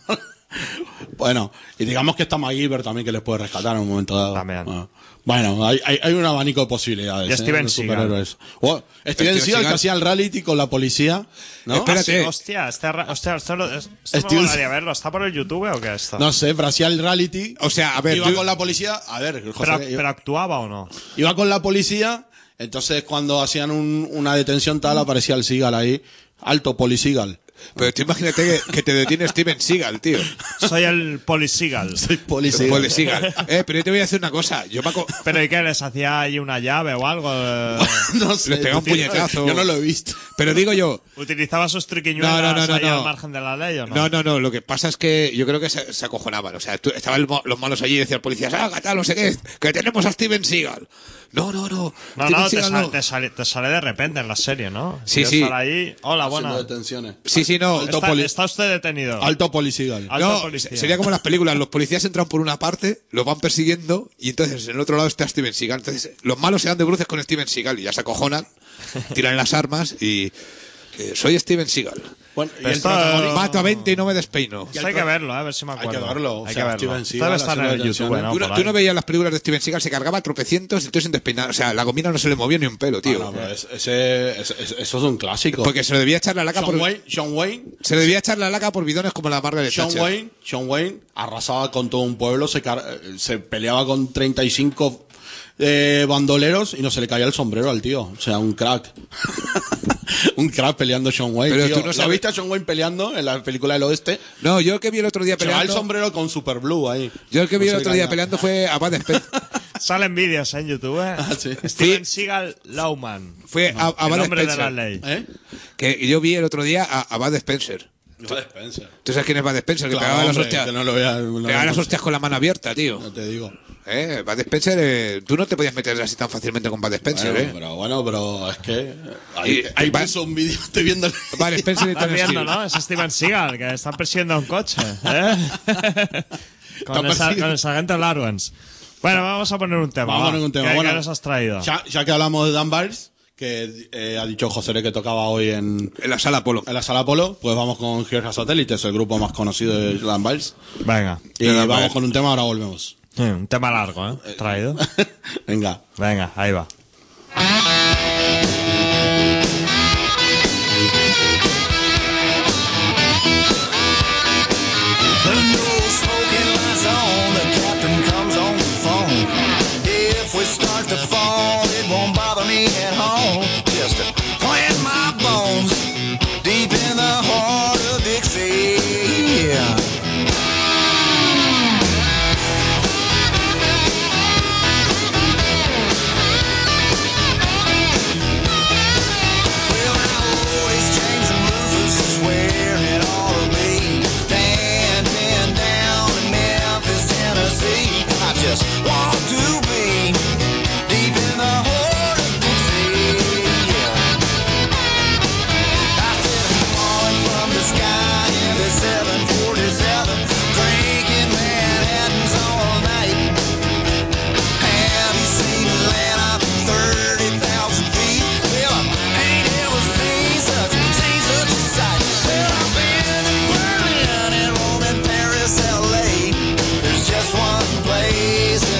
Bueno, y digamos que está MacGyver también que les puede rescatar en un momento dado. También. Bueno, hay un abanico de posibilidades. Y Steven de Seagal. superhéroes. Steven Seagal que hacía el reality con la policía, ¿no? Espérate. Hostia, esto me Steven- molaría verlo. ¿Está por el YouTube o qué esto? No sé, pero hacía el reality. O sea, a ver, Iba tú- con la policía. A ver, José, pero actuaba o no? iba con la policía. Entonces, cuando hacían una detención tal, aparecía el Seagal ahí. Alto Poli-Seagal. Pero tú imagínate que te detiene Steven Seagal, tío. Soy el Poli-Seagal. Soy Poli-Seagal. Poli Seagal. Pero yo te voy a decir una cosa. Yo ¿Pero y qué? ¿Les hacía ahí una llave o algo? No sé. Les pegaba un tío, puñetazo. Yo no lo he visto. Pero digo yo... ¿Utilizaba sus triquiñuelas No. ahí al margen de la ley o no? No. Lo que pasa es que yo creo que se acojonaban. O sea, estaban los malos allí y decían policías, tal, no sé qué, que tenemos a Steven Seagal. No. No, Steven Seagal te sale de repente en la serie, ¿no? Sí, Yo sí. estar ahí, hola, Haciendo buena. detenciones. Sí, no. Está usted detenido. Alto Poli-Seagal. Alto No, policía. sería como las películas. Los policías entran por una parte, los van persiguiendo y entonces en el otro lado está Steven Seagal. Entonces los malos se dan de bruces con Steven Seagal y ya se acojonan, tiran las armas y... soy Steven Seagal. Bueno, y Pero el esto- protagonista- Mato a 20 y no me despeino. Esto hay que verlo, a ver si me Hay acuerdo. que verlo. O Hay sea, que verlo. Steven Esto Seagal debe estar en haciendo el YouTube, detenciones. ¿no? Tú Por ahí. no veías las películas de Steven Seagal, se cargaba tropecientos y tú sin despeinar. O sea, la gomina no se le movió ni un pelo, tío. No, pero eso es un clásico. Porque se le debía echar la laca Sean Wayne, se le debía echar la laca por bidones como la Margaret Thatcher. Sean Wayne arrasaba con todo un pueblo, se peleaba con 35 bandoleros y no se le caía el sombrero al tío. O sea, un crack. Un crack peleando Sean Wayne. Pero tío. tú no ¿La sabes- viste a Sean Wayne peleando en la película del oeste? No, yo el que vi el otro día Se va el peleando... sombrero con Super Blue ahí. Yo el que vi No el se otro le día caía. peleando fue a Bud Spencer. Salen vídeos en YouTube, ¿eh? Sí. Steven Seagal Lawman. Fue a El Bud hombre de la Spencer. ley. ¿Eh? Que yo vi el otro día a Bud Spencer. Bud Spencer. ¿Tú sabes quién es Bud Spencer? Que Claro, pegaba las hombre, hostias. que no lo vea. no Pegaba lo- las hostias con la mano abierta, tío. No te digo. Bud Spencer, tú no te podías meter así tan fácilmente con Bud Spencer, Pero es que Y- hay va- puso un vídeo, estoy viendo. Bud Spencer y Estás Terence viendo, Hill. ¿no? Es Steven Seagal, que están persiguiendo un coche. ¿eh? con el sargento Lawrence. Bueno, vamos a poner un tema. Vamos a poner un tema. ¿Qué Bueno, nos has traído? Ya que hablamos de Dan Byers, que ha dicho José que tocaba hoy en En la sala Polo. la sala Polo, pues vamos con Georgia Satélites, el grupo más conocido de Dan Byers. Venga. Y Dan vamos Byers. con un tema, ahora volvemos. Un tema largo, ¿eh? Traído. Venga. Venga, ahí va. The no smoking lights on, the captain comes on the phone. If we start to fall, it won't bother me at home. Just to plant my bones deep in the heart of Dixie. Yeah. Well, now Royce, James, and Rufus is where it ought to be. Standing down in Memphis, Tennessee. I just want to be deep in the heart of Dixie. Yeah. I said I'm falling from the sky in the 747, drinking Manhattans all night. Have you seen Atlanta 30,000 feet? Well, I ain't ever seen such a sight. Well, I've been in Berlin and Rome and Paris, LA. There's just one place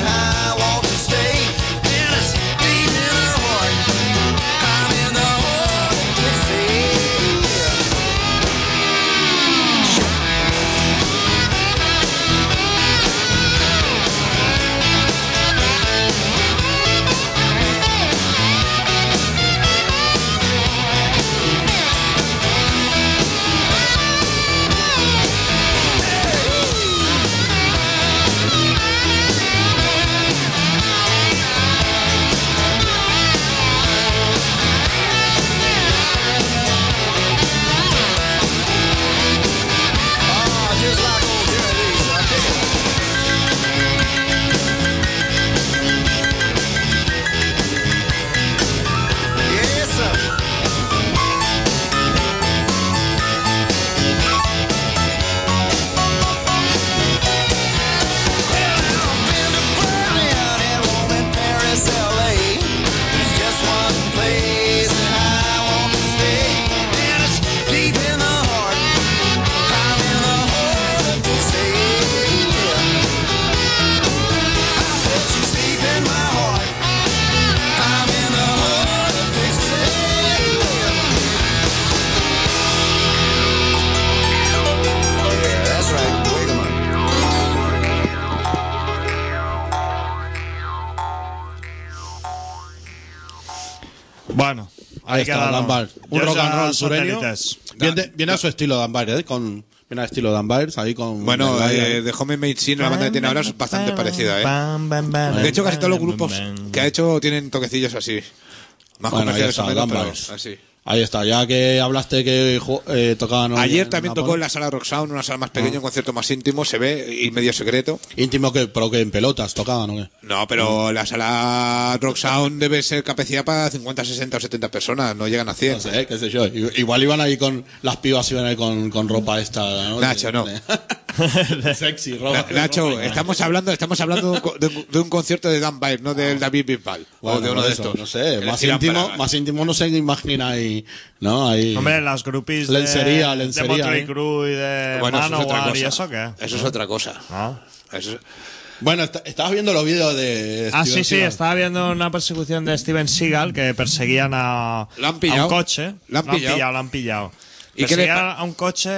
Bueno, Ahí está, Dan Byers. Un rock and roll sureño. satélites. Viene a su estilo Dan Byers, viene al estilo Dan Byers, ahí con... Bueno, Mike The Homemade Scene, la banda que tiene ahora, es bastante parecida, De hecho, casi todos los grupos que ha hecho tienen toquecillos así. Más Bueno, ahí comerciales está, o menos, Dan pero Byers. así. Ahí está, ya que hablaste que tocaban hoy Ayer en también Japón. tocó en la sala Rock Sound, una sala más pequeña, un concierto más íntimo, se ve, y medio secreto. Íntimo, pero que en pelotas tocaban, ¿o qué? No, pero la sala Rock Sound debe ser capacidad para 50, 60 o 70 personas, no llegan a 100. No sé, qué sé yo. Igual iban ahí con las pibas, iban ahí con ropa esta, ¿no? Nacho, no. Sexy, ropa. Nacho, ropa. estamos hablando de un concierto de Dan Byers, no del David Bisbal, Bueno, o de uno por de eso, estos. no sé, Que les tiran para- más íntimo no se imagina ahí, ¿no? Ahí... Hombre, las groupies Lencería, de lencería, Motley ¿eh? Crue y de Bueno, eso es otra Manowar y cosa. eso, ¿qué? Eso es otra cosa. Ah. Eso es- Bueno, estabas viendo los vídeos de Ah, Steven sí, Seagal. estaba viendo una persecución de Steven Seagal que perseguían a Lo han pillado. un coche. Lo han pillado. Lo han pillado. ¿Y qué le Perseguían a un coche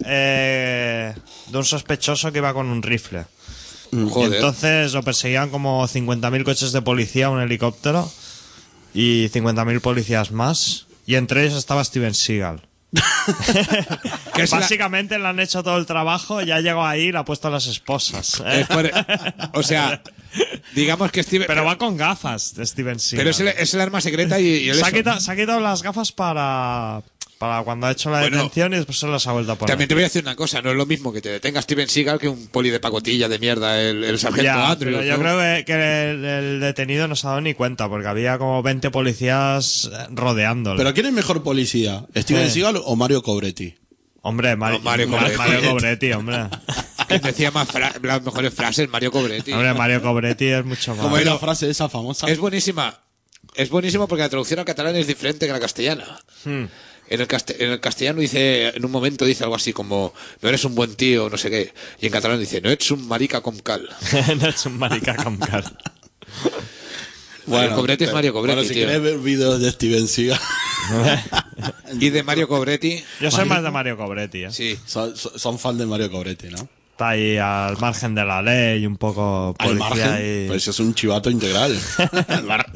de un sospechoso que iba con un rifle. Y Joder. entonces lo perseguían como 50.000 coches de policía, un helicóptero y 50.000 policías más. Y entre ellos estaba Steven Seagal. Que es la- Básicamente le han hecho todo el trabajo, ya llegó ahí y le ha puesto a las esposas. ¿eh? es por- o sea, digamos que Steven... Pero va con gafas de Steven Seagal. pero es el arma secreta y el se, ha eso. quitado, se ha quitado las gafas para cuando ha hecho la Bueno, detención y después se las ha vuelto a poner. También te voy a decir una cosa, no es lo mismo que te detenga Steven Seagal que un poli de pacotilla de mierda, el sargento Ya, Andrews. pero yo ¿no? creo que el detenido no se ha dado ni cuenta porque había como 20 policías rodeándolo. ¿Pero quién es mejor policía? ¿Steven Seagal o Mario Cobretti? Hombre, No, Mario Cobretti. Mario Cobretti, hombre. Que decía las mejores frases, Mario Cobretti. Hombre, Mario Cobretti es mucho más. ¿Cómo es la frase esa famosa? Es buenísima. Es buenísimo porque la traducción al catalán es diferente que la castellana. En el castellano dice, en un momento dice algo así como, no eres un buen tío, no sé qué. Y en catalán dice, no eres un marica com cal. No es un marica con cal. Mario Cobretti es Mario Cobretti, bueno, si tío. quieres ver vídeos de Steven Seagal, Y de Mario Cobretti, Yo soy más de Mario Cobretti, ¿eh? sí. son fan de Mario Cobretti, ¿no? Está ahí al margen de la ley, un poco Al policía margen, y... pues eso es un chivato integral. Al margen.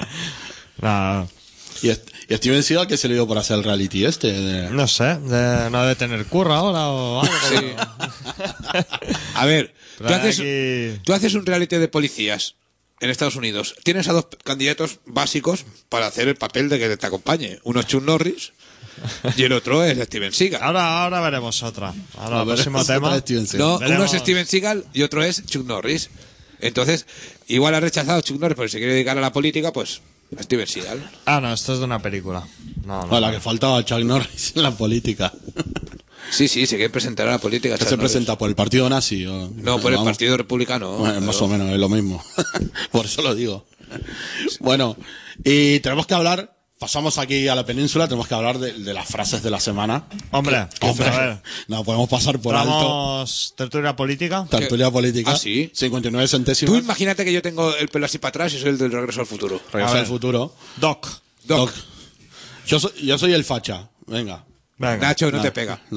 No, y Steven Seagal, ¿qué se le dio por hacer el reality este? no sé, no ha de tener curro ahora o algo. Sí. A ver, Pero aquí- tú haces un reality de policías en Estados Unidos. Tienes a dos candidatos básicos para hacer el papel de que te acompañe. Uno es Chuck Norris y el otro es Steven Seagal. Ahora veremos otra. Ahora, el ver, próximo otra tema. de Steven Seagal. No, Veremos. uno es Steven Seagal y otro es Chuck Norris. Entonces, igual ha rechazado Chuck Norris porque se quiere dedicar a la política, pues a Steven Seagal. Ah, no, esto es de una película. No. Bueno, la que faltaba Chuck Norris en la política. Sí, se quiere presentar a la política. ¿Que Chuck se Norris. presenta por el Partido Nazi? O, No, por el vamos. Partido Republicano. Bueno, más o menos, es lo mismo. Por eso lo digo. Bueno, y tenemos que hablar, pasamos aquí a la península, tenemos que hablar de las frases de la semana. Hombre, Hombre, a ver. no podemos pasar por alto. Vamos, tertulia política. Tertulia política. Ah, ¿sí? 59 Tú centésimos. imagínate que yo tengo el pelo así para atrás y soy el del Regreso al Futuro. Regreso A al ver. futuro. Doc. Doc. Yo soy el facha. Venga. Venga. Nacho, no te pega. No.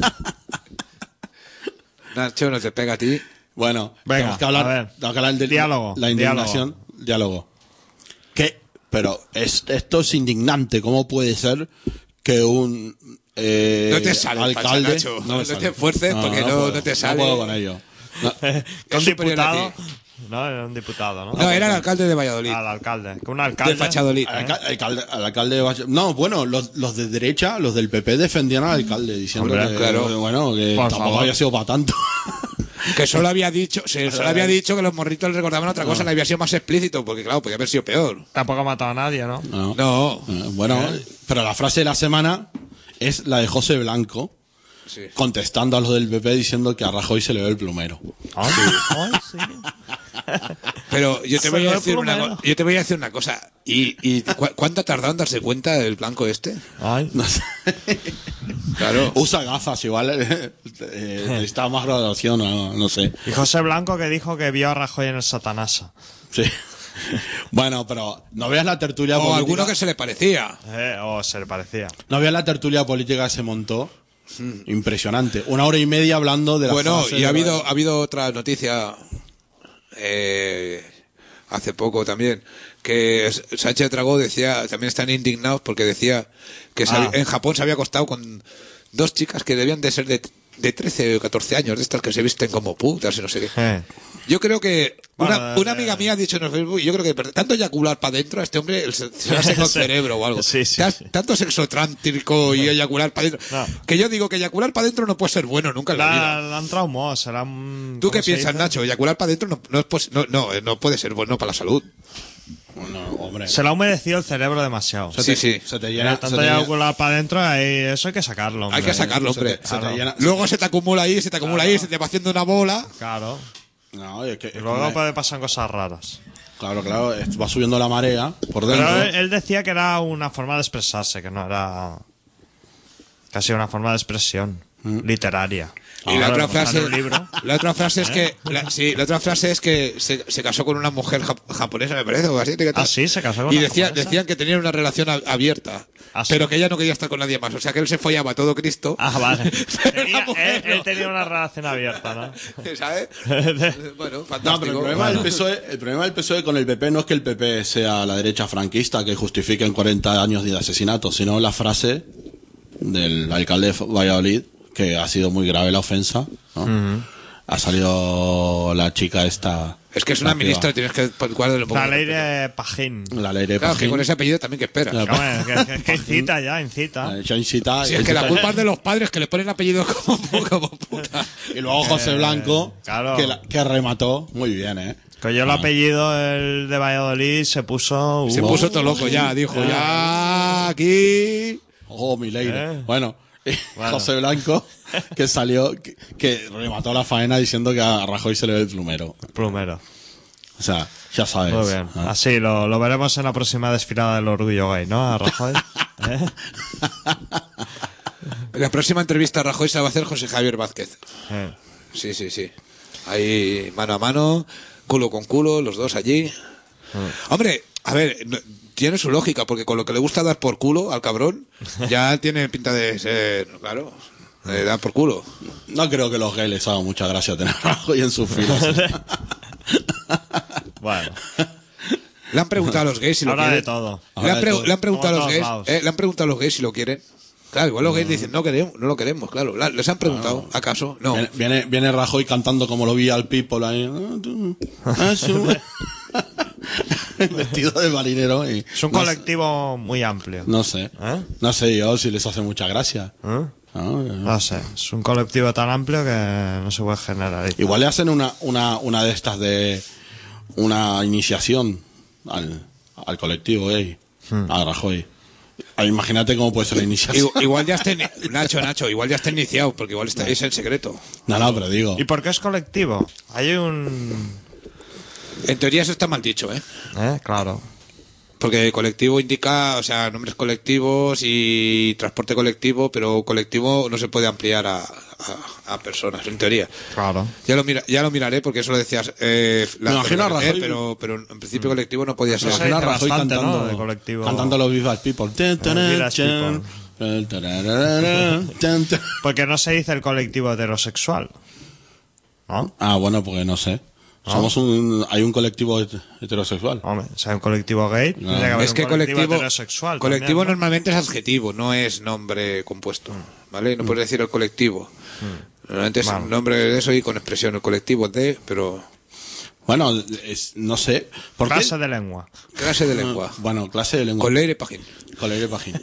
Nacho, no te pega a ti. Bueno, Venga, tenemos que hablar, a ver. tenemos que hablar del Diálogo, la indignación. Diálogo. ¿Qué? Pero esto es indignante. ¿Cómo puede ser que un No te sale, alcalde... facha, Nacho. No me te sale. esfuerces porque no puedo, te sale. No puedo con ello. No. Que un Es superior a diputado. ti. No, era un diputado, ¿no? No, era el alcalde de Valladolid. Al alcalde. Que un alcalde. De Fachadolid. Al alcalde de Valle- No, bueno, los de derecha, los del PP defendían al alcalde diciendo Hombre, que, claro. bueno, que Por tampoco favor. había sido para tanto. Que solo había dicho que los morritos le recordaban otra cosa, le había sido más explícito, porque claro, podía haber sido peor. Tampoco ha matado a nadie, ¿no? No. No. Bueno, pero la frase de la semana es la de José Blanco, Sí. contestando a los del PP diciendo que a Rajoy se le ve el plumero. Ay, sí. Pero yo te Se voy a ve decir plumero. una cosa. ¿Y cuánto ha tardado en darse cuenta el blanco este? Ay. No sé. Claro. Usa gafas, igual está más graduación, no sé. Y José Blanco que dijo que vio a Rajoy en el Satanasa. Sí. Bueno, pero no veas la tertulia O política. alguno que se le parecía. O se le parecía. No veas la tertulia política que se montó. Impresionante. 1 hora y media hablando de la Bueno, frase y ha de la- habido otra noticia hace poco también, que Sánchez Dragó decía, también están indignados porque decía que en Japón se había acostado con 2 chicas que debían de ser de 13 o 14 años, de estas que se visten como putas y no sé qué. Yo creo que una amiga mía ha dicho en el Facebook, y yo creo que tanto eyacular para adentro a este hombre se le ha secado el cerebro o algo. Sí. Tanto sexo trántrico y eyacular para adentro. No. Que yo digo que eyacular para adentro no puede ser bueno nunca en la vida. La han traumado, ¿Tú qué piensas, Nacho? Eyacular para adentro no puede ser bueno para la salud. Bueno, hombre. Se le ha humedecido el cerebro demasiado. Sí. Se te llena. Tanto eyacular para adentro, eso hay que sacarlo, hombre. Hay que sacarlo, hombre. Se te llena. Luego se te acumula ahí, se te va haciendo una bola. Claro. No, es que, Y luego puede pasar cosas raras. Claro, va subiendo la marea por dentro. Pero él decía que era una forma de expresarse, que no era casi una forma de expresión literaria. Y la otra Claro, frase, un libro. la otra frase es que, la otra frase es que se casó con una mujer japonesa, me parece, o así. Ah, sí, se casó con y una japonesa. decían que tenían una relación abierta, Ah, sí. pero que ella no quería estar con nadie más. O sea que él se follaba a todo Cristo. Ah, vale. Pero la mujer Él no. tenía una relación abierta, ¿no? ¿Sabes? Bueno, No, fantástico. pero el problema del PSOE con el PP no es que el PP sea la derecha franquista que justifiquen 40 años de asesinato, sino la frase del alcalde de Valladolid, que ha sido muy grave la ofensa, ¿no? Ha salido la chica esta... Es que es una la piba. ministra, tienes que... La ley de Pajín. La ley de Claro, que Pajín. con ese apellido también que esperas. Ya, Hombre, que incita ya, incita. Ya incita, Si es que la culpa es de los padres que le ponen apellidos como puta. Y luego José Blanco, claro. que remató muy bien, ¿eh? Que yo el apellido, el de Valladolid, se puso... Se puso todo loco ya, dijo, ya, aquí... Oh, Mileire. Bueno. José Blanco, que salió, que remató la faena diciendo que a Rajoy se le ve el plumero. Plumero. O sea, ya sabes. Muy bien. ¿no? Así lo veremos en la próxima desfilada del orgullo gay, ¿no? A Rajoy. La próxima entrevista a Rajoy se la va a hacer José Javier Vázquez. Sí. Sí. Ahí, mano a mano, culo con culo, los dos allí. Hombre, a ver, tiene su lógica, porque con lo que le gusta dar por culo al cabrón, ya tiene pinta de ser, claro, de dar por culo. No creo que los gays les hagan mucha gracia tener a Rajoy en sus filas. Bueno. Le han preguntado a los gays si lo Ahora quieren. de todo. Le han preguntado a Como los en gays, todos lados. le han preguntado a los gays si lo quieren. Claro, igual los gays dicen, no lo queremos, claro. Les han preguntado, ¿acaso? No. Viene Rajoy cantando como lo vi al People ahí. Vestido de marinero. Y, Es un colectivo muy amplio. No sé. No sé yo si les hace mucha gracia. No sé. Es un colectivo tan amplio que no se puede generalizar. Igual le hacen una de estas de una iniciación al colectivo gay, a Rajoy. Imagínate cómo puede ser la iniciación. Igual ya está Nacho, igual ya está iniciado, porque igual es en secreto. No, pero digo. ¿Y por qué es colectivo? Hay un... En teoría eso está mal dicho, ¿eh? Claro. Porque colectivo indica, o sea, nombres colectivos y transporte colectivo, pero colectivo no se puede ampliar a personas, en teoría. Claro. Ya lo miraré, porque eso lo decías. Me imagino a Rajoy. Pero en principio colectivo no podía ser. No sé, Imagino a dice Rajoy bastante, cantando, ¿no? De colectivo. cantando los Viva People. Porque no se dice el colectivo heterosexual. ¿No? Ah, bueno, porque no sé. Hay un colectivo heterosexual. Hombre, o sea, un colectivo gay. No. Tendría haber Es un que colectivo heterosexual. colectivo también, ¿no? normalmente es adjetivo, no es nombre compuesto, ¿vale? No puedes decir el colectivo. Normalmente es Vale. un nombre de eso y con expresión, el colectivo de, pero Bueno, no sé. ¿Por qué? Clase de lengua. clase de lengua. Bueno, clase de lengua. Con leire pajín. Con leire pajín.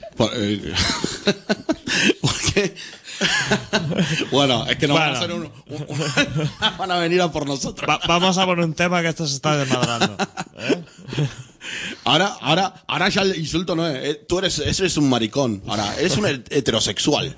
Porque... bueno, es que nos van a hacer van a venir a por nosotros. Vamos a por un tema que esto se está desmadrando. Ahora ya el insulto no es. Eso es un maricón. Ahora, eres un heterosexual.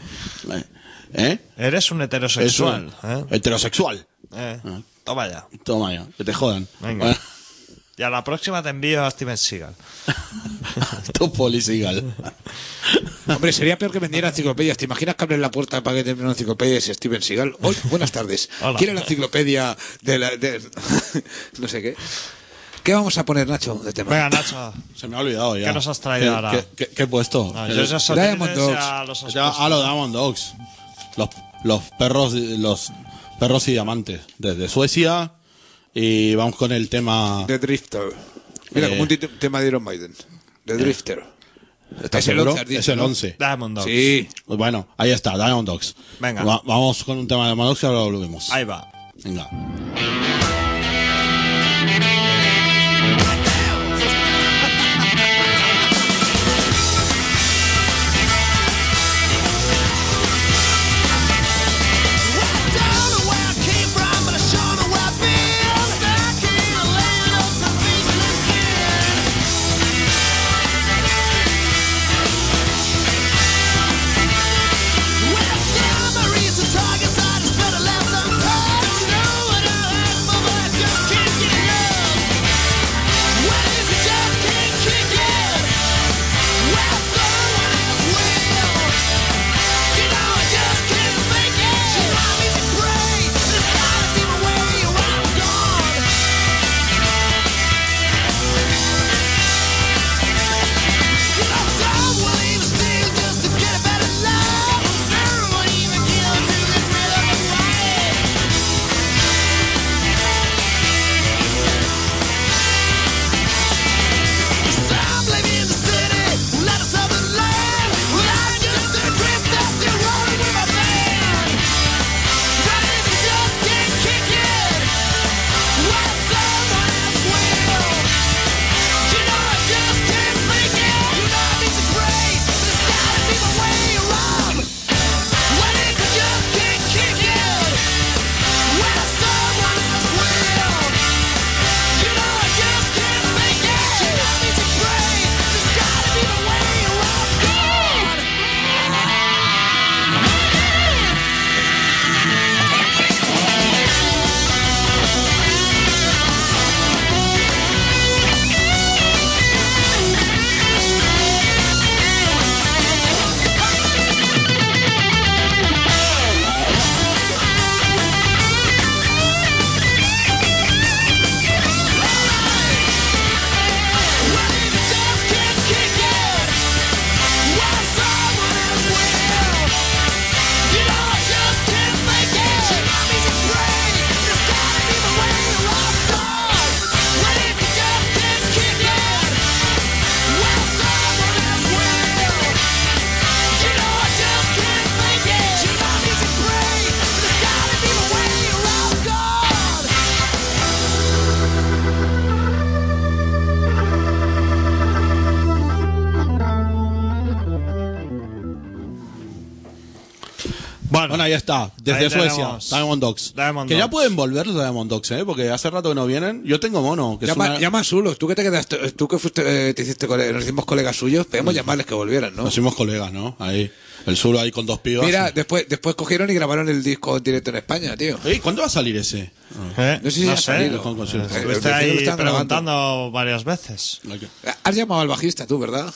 Eres un heterosexual. Heterosexual. Toma ya. Toma ya, que te jodan. Venga. Bueno, Y a la próxima te envío a Steven Seagal. tu policigal. Hombre, sería peor que vendiera enciclopedias. ¿Te imaginas que abres la puerta para que te una enciclopedia y es Steven Seagal? Hoy, buenas tardes. Hola. ¿Quiere la enciclopedia de no sé qué? ¿Qué vamos a poner, Nacho, de tema? Venga, Nacho. Se me ha olvidado ya. ¿Qué nos has traído ahora? ¿Qué he puesto? No, yo ya Diamond Dogs. a los Los Diamond Dogs. Los perros y diamantes. Desde Suecia. Y vamos con el tema De Drifter. Mira, como un tema de Iron Maiden. The Drifter. ¿Estás Es el seguro? 11, has dicho, Es el ¿no? 11. Diamond Dogs. Sí. Pues bueno, ahí está, Diamond Dogs. Venga. Vamos con un tema de Diamond Dogs y ahora volvemos. Ahí va. Venga. Bueno, ahí está, desde ahí Suecia, tenemos Diamond Dogs. Diamond que ya Dogs. pueden volver los Diamond Dogs, porque hace rato que no vienen. Yo tengo mono, que es una... Llama a Zulos. Tú que te quedaste, tú que fuiste, te hiciste nos hicimos colegas suyos, podemos llamarles que volvieran, ¿no? Nos hicimos colegas, ¿no? Ahí, el Zulo ahí con dos pibas. Mira, después cogieron y grabaron el disco en directo en España, tío. Ey, ¿cuándo va a salir ese? No sé si ya ha salido. Con conciertos. Estuviste lo ahí están grabando. preguntando varias veces. Has llamado al bajista tú, ¿verdad?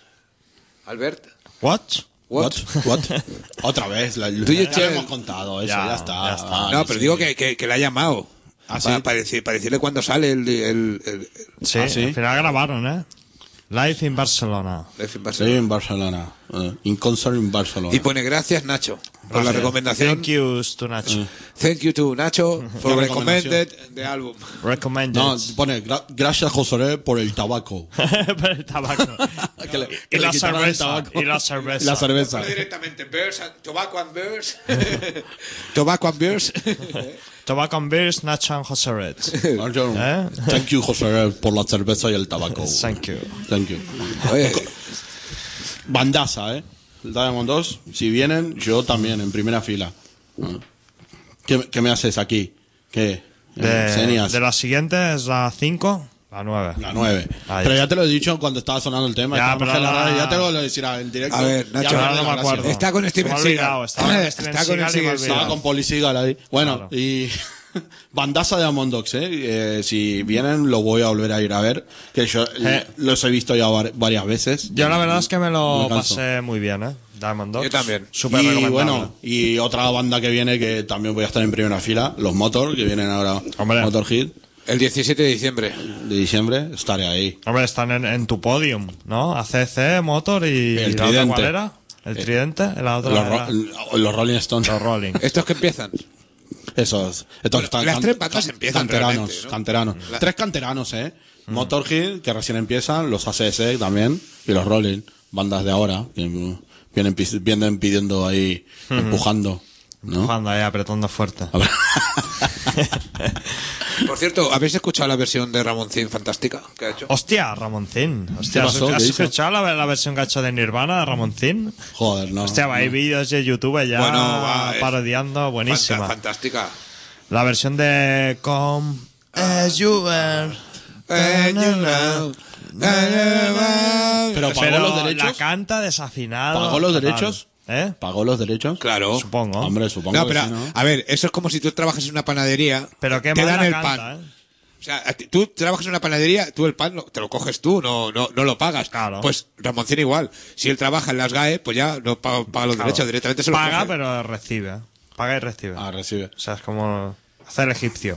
Albert. ¿What? What? Otra vez, Tú y ya Chel. lo hemos contado, eso, ya está. ya está. Vale, No, pero sí. digo que le ha llamado. ¿Ah, sí? Para decirle cuándo sale el Sí, sí. al final grabaron, ¿eh? Live in Barcelona. en Sí, Barcelona. en Barcelona. In concert in Barcelona. Y pone gracias, Nacho, por la recomendación. Thank you to Nacho. Thank you to Nacho for La recommended the album. Recommended. No, pone gracias, José, por el tabaco. Por el tabaco. Que le- Y que le la quitaron el cerveza. tabaco. Y la cerveza. Y la cerveza. Pone directamente tobacco and beers. Tobacco and beers. Tobacco and Beers, Nacho and José Red. Thank you, José, por la cerveza y el tabaco. Thank you. Thank you. Oye, Bandaza, El Diamond 2, si vienen, yo también, en primera fila. ¿Qué me haces aquí? ¿Qué? Senias. De la siguiente es la 5, la 9. La 9. Ahí Pero está. ya te lo he dicho cuando estaba sonando el tema. Ya, estábamos pero en la la- radio, ya te lo decía en directo. A ver, Ya Nacho, me ahora da no me gracia. acuerdo. está con Steven Se me ha Seagal. olvidado, estaba con Steven Está con el Seagal y me he Seagal. olvidado. Estaba con Poli Seagal ahí. Bueno, Claro. y bandaza de Diamond Dogs, si vienen lo voy a volver a ir a ver, que yo los he visto ya varias veces. Yo la verdad es que me lo Me canso. pasé muy bien, Diamond Dogs. Yo también. Súper Y recomendable. bueno, y otra banda que viene que también voy a estar en primera fila, los Motor, que vienen ahora. Hombre. Motor Hit El 17 de diciembre. de diciembre, estaré ahí. Hombre, están en tu podium, ¿no? ACC, Motor y El ¿la otra Tridente. cuál era? El Tridente, la otra Los, era los Rolling Stones. los Rolling. ¿Estos que empiezan? Estos están las tres bandas empiezan canteranos, realmente, ¿no? canteranos. Tres canteranos, Motorhead, que recién empiezan, los ACS también, y los Rolling, bandas de ahora, que vienen pidiendo ahí, empujando, ¿no? Empujando ahí, apretando fuerte. Por cierto, ¿habéis escuchado la versión de Ramoncín fantástica que ha hecho? Hostia, Ramoncín. Hostia, ¿Qué pasó? ¿has ¿Qué hizo? escuchado la versión que ha hecho de Nirvana de Ramoncín? Joder, no. Hostia, hay vídeos de YouTube ya parodiando, buenísima. Fantástica. La versión de Come As You Were. Pero pagó los derechos. La canta desafinado. ¿Pagó los total. derechos? ¿Eh? ¿Pagó los derechos? Claro. Supongo. Hombre, supongo No, que pero sí, ¿no? a ver, eso es como si tú trabajas en una panadería, Pero qué te mal dan la el canta, pan. ¿eh? O sea, tú trabajas en una panadería, tú el pan te lo coges tú, no lo pagas. Claro. Pues Ramoncín igual. Si él trabaja en las GAE, pues ya no paga los derechos, directamente se los Paga, coge. pero recibe. Paga y recibe. Ah, recibe. O sea, es como hacer el egipcio.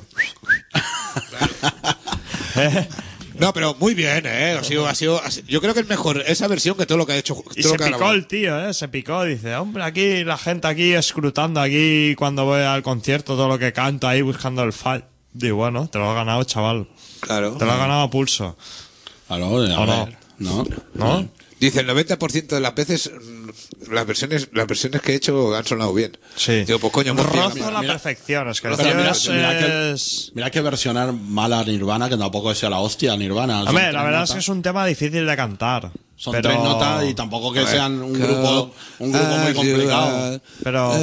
No, pero muy bien, Ha sido, yo creo que es mejor esa versión que todo lo que ha hecho. Y todo se lo que ha picó grabado. el tío, se picó. Dice, hombre, aquí la gente aquí escrutando aquí cuando voy al concierto todo lo que canto ahí buscando el fall. Digo, bueno, te lo has ganado, chaval. Claro. Te lo has ganado a pulso. Claro, ¿O no? No. ¿No? Dice, el 90% de las veces las versiones que he hecho han sonado bien. Sí. Digo, pues coño, muy bien. Rozo la perfección. Es que el Pero tío mira es... Mira que versionar mal a Nirvana, que tampoco sea la hostia Nirvana. Son Hombre, tres la verdad notas. es que es un tema difícil de cantar. Son pero... tres notas y tampoco que A ver, sean un grupo muy complicado. Pero...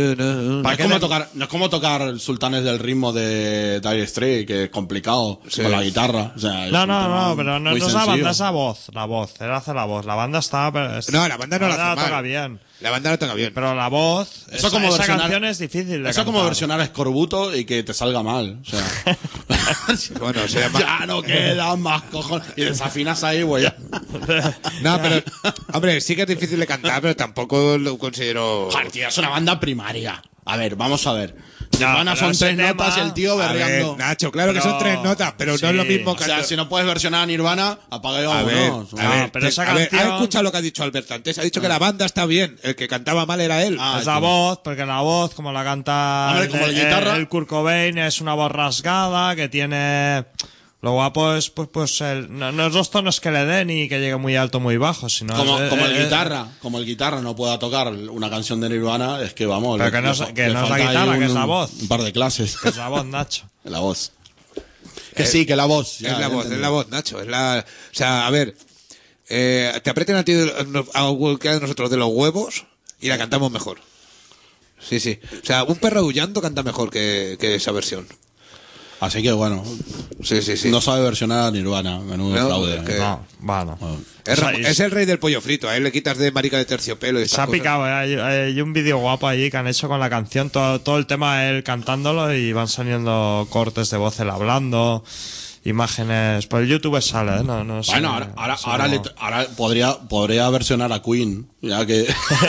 No es como tocar Sultanes del Ritmo de Dire Straits, que es complicado, Sí. con la guitarra. O sea, es No, un tema pero no muy es la sencillo. banda, es la voz. Él hace la voz. La banda está... No, la banda no la hace toca mal. bien. La banda la toca bien. Pero la voz... Eso como esa versionar- canción es difícil de Eso como cantar. versionar Escorbuto y que te salga mal. O sea, Bueno, se llama... ya no quedan más cojones. Y desafinas ahí, pues ya. No, pero... Hombre, sí que es difícil de cantar, pero tampoco lo considero... Joder, tío, es una banda primaria. A ver, vamos a ver. Nirvana pero son ese tres tema- notas y el tío A ver, berreando. Nacho, claro que son Pero- tres notas, pero sí. no es lo mismo O que... sea, si no puedes versionar a Nirvana, apaga y A ver, vámonos. pero esa a ver, canción- ¿has escuchado lo que ha dicho Albert antes? Ha dicho que la banda está bien, el que cantaba mal era él. Ah, Es la tío. voz, porque la voz, como la canta Hombre, como la guitarra. el Kurt Cobain, es una voz rasgada, que tiene... Lo guapo es, no es los tonos que le den ni que llegue muy alto muy bajo, sino... Como es- el guitarra no pueda tocar una canción de Nirvana, es que vamos. Pero que no es- que no es la guitarra, que es la voz. Un par de clases. Es la voz, Nacho. La voz. Que sí, que la voz. ya, es la ya voz, entendí. es la voz, Nacho. Es la... O sea, a ver, te aprieten a ti a cualquiera de nosotros de los huevos y la cantamos mejor. Sí, sí. O sea, un perro aullando canta mejor que esa versión. Así que bueno, Sí, sí, sí. no sabe versionar a Nirvana, menudo No, fraude. es que- No, bueno. Es el rey del pollo frito. A él le quitas de marica de terciopelo y Se estas ha cosas. picado, hay un vídeo guapo allí que han hecho con la canción, todo el tema él cantándolo y van saliendo cortes de voz él hablando, imágenes, por el YouTube sale, ¿eh? No sé. Bueno, ahora podría versionar a Queen, ya que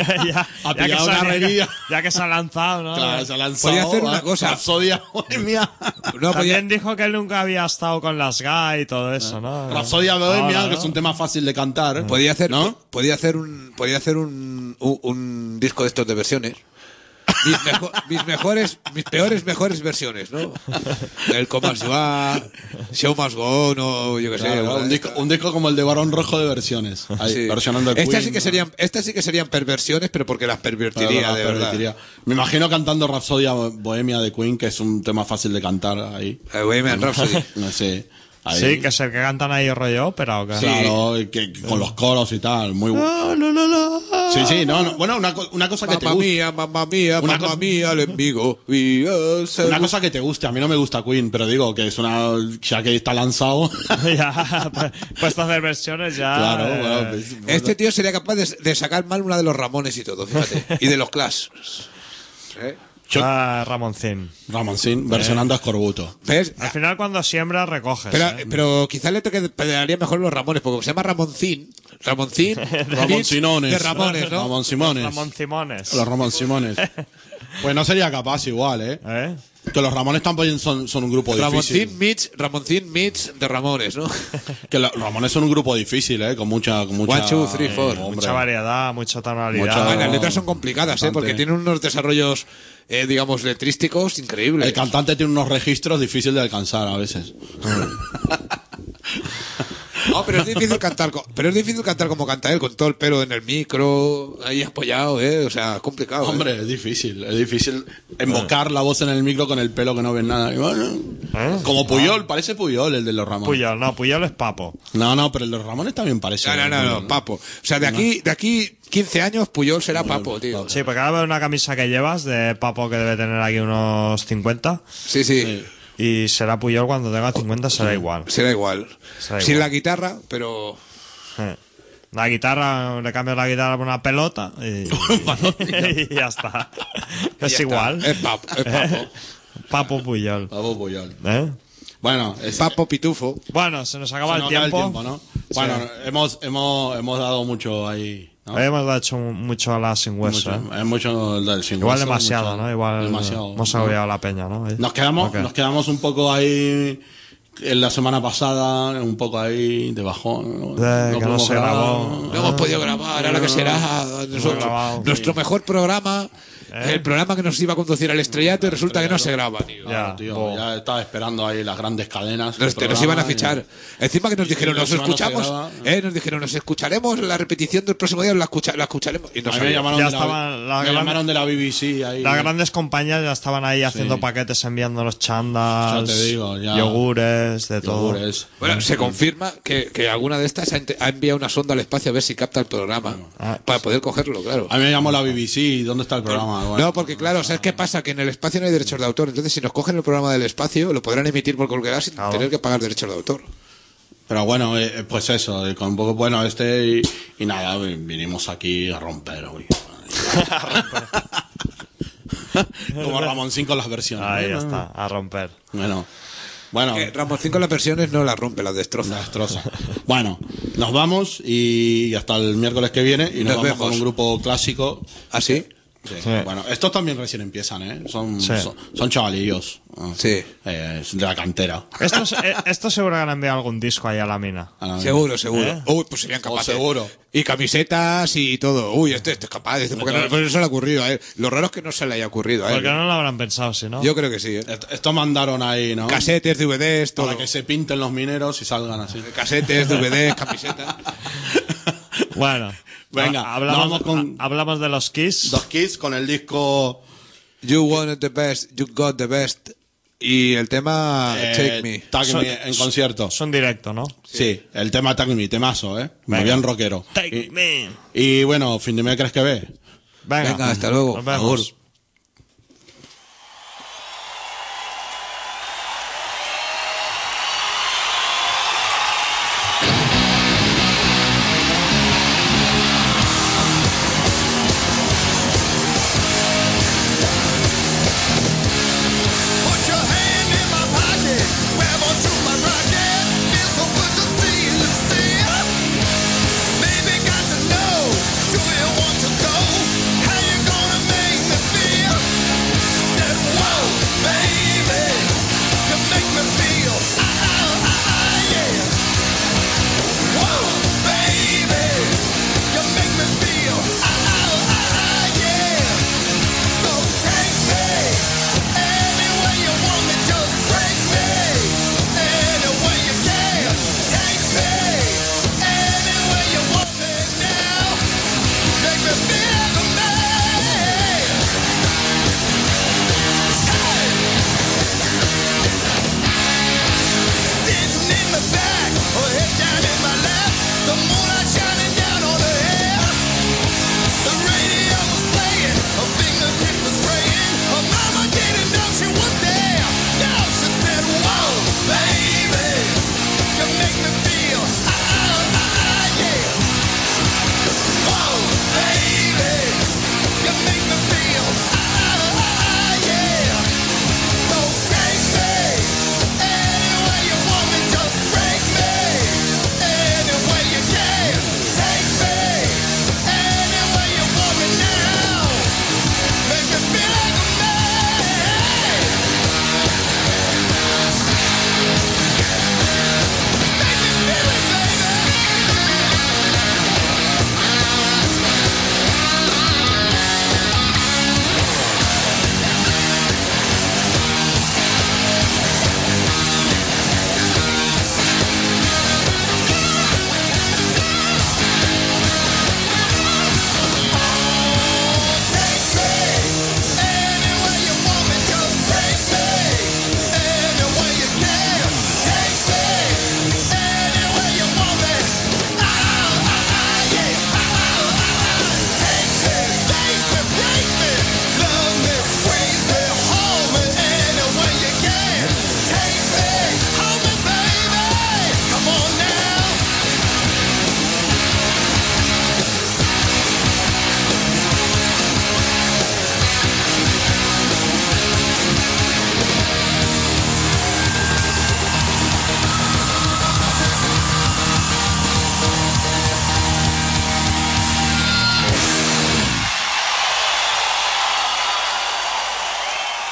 ha pillado una revilla. ya que se ha lanzado, ¿no? Claro, se ha lanzado. Podía hacer una cosa. Rapsodia Bohemia. No, podía, También dijo que él nunca había estado con las GAE y todo eso, ¿no? Rapsodia Bohemia, Ahora, que es un tema fácil de cantar. podía hacer, ¿no? podía hacer un disco de estos de versiones. Mis peores mejores versiones, ¿no? El Comas Joa, Show Must Go On, o yo qué sé. Claro, un disco como el de Barón Rojo de versiones. Ahí, Sí. versionando el Estas Queen. sí que serían perversiones, pero porque las pervertiría, Claro, de permitiría. verdad. Me imagino cantando Rapsodia Bohemia de Queen, que es un tema fácil de cantar ahí. Bohemian Rhapsody. No sé. Ahí. Sí, que es el que cantan ahí rollo ópera o qué. Claro, y que con los coros y tal, muy Sí, sí, no, bueno, una cosa que te Mamma guste. mía, mamma mía, Una mamma cosa- mía, el enemigo. Una cosa que te guste, a mí no me gusta Queen, pero digo que es ya que está lanzado. Ya, puesto a hacer versiones ya. Claro, bueno, pues, Este tío sería capaz de sacar mal una de los Ramones y todo, fíjate. Y de los Clash. ¿Eh? Ramoncín. Ramoncín versionando a Escorbuto. ¿Ves? Al final cuando siembras recoges. Pero quizás le pegaría mejor los Ramones, porque se llama Ramoncín. Ramoncín. Ramoncinones. De Ramones, ¿no? Ramon Simones. Ramon Simones. Los Ramon Simones. Pues no sería capaz igual, ¿eh? ¿Eh? Que los Ramones también son un grupo difícil. Ramoncín meets de Ramones, ¿no? Que los Ramones son un grupo difícil, con mucha... 1, 2, 3, 4. Mucha variedad, mucha tonalidad. Las letras son complicadas, porque tienen unos desarrollos, digamos, letrísticos increíbles. El cantante tiene unos registros difíciles de alcanzar a veces. No, pero es difícil cantar, como canta él, con todo el pelo en el micro, ahí apoyado, o sea, es complicado. Hombre, es difícil embocar la voz en el micro con el pelo que no ves nada. Y bueno, como Puyol, parece Puyol el de los Ramones. Puyol es Papo. No, pero el de los Ramones también parece. No, Papo. O sea, de aquí 15 años Puyol será Papo, tío. Sí, porque ahora veo una camisa que llevas de Papo que debe tener aquí unos 50. Sí. Y será Puyol cuando tenga 50, será igual. Será igual. Sin la guitarra, pero... La guitarra, le cambias la guitarra por una pelota y ya está. Es igual. Es Papo. Papo Puyol. Papo Puyol. Bueno, Papo Pitufo. Bueno, se nos acaba el tiempo. ¿no? Bueno, hemos dado mucho ahí. ¿no? Hemos hecho mucho a la sin hueso. Mucho del sin igual hueso, demasiado, mucho, ¿no? Igual demasiado, hemos agobiado la peña, ¿no? Nos quedamos un poco ahí en la semana pasada, un poco ahí de bajón. Que no se grabó. No hemos podido grabar, ahora que será nuestro mejor programa. El programa que nos iba a conducir al estrellato y resulta que no se graba, tío. Ya estaba esperando ahí las grandes cadenas. Nos iban a fichar. Encima que nos dijeron, nos escucharemos la repetición del próximo día, la escucharemos. Y me llamaron de la BBC ahí. Las grandes compañías ya estaban ahí haciendo paquetes, enviando los chandas, yogures, de todo. Bueno, se confirma que alguna de estas ha enviado una sonda al espacio a ver si capta el programa. Para poder cogerlo, claro. A mí me llamó la BBC, ¿dónde está el programa? No, porque claro, ¿sabes qué pasa? Que en el espacio no hay derechos de autor. Entonces, si nos cogen el programa del espacio, lo podrán emitir por cualquier sin tener que pagar derechos de autor. Pero bueno, pues eso, con un poco y nada, vinimos aquí a romper. Como Ramoncín con las versiones. Ahí está, a romper. Bueno. Ramoncín con las versiones no las rompe, las destroza. Bueno, nos vamos y hasta el miércoles que viene y nos vamos con un grupo clásico. ¿Ah, sí? Sí. Bueno, estos también recién empiezan, son chavalillos. Sí. De la cantera. Estos seguro que han enviado algún disco ahí a la mina. Seguro. Uy, pues serían capaces. Seguro. Y camisetas y todo. Uy, este es capaz. Porque no se le ha ocurrido a él. Lo raro es que no se le haya ocurrido a él. Porque no lo habrán pensado, si no. Yo creo que sí. Esto mandaron ahí, ¿no? Casetes, DVDs, todo. Para que se pinten los mineros y salgan así. Casetes, DVDs, camisetas. Bueno. Venga, hablamos de los Kiss. Los Kiss con el disco You Wanted the Best, You Got the Best. Y el tema Take Me. Take Me en concierto. Son directo, ¿no? Sí, el tema Take Me, temazo, muy bien rockero. Take Me. Y bueno, fin de mes, ¿crees que ve? Venga, hasta luego. Nos vemos.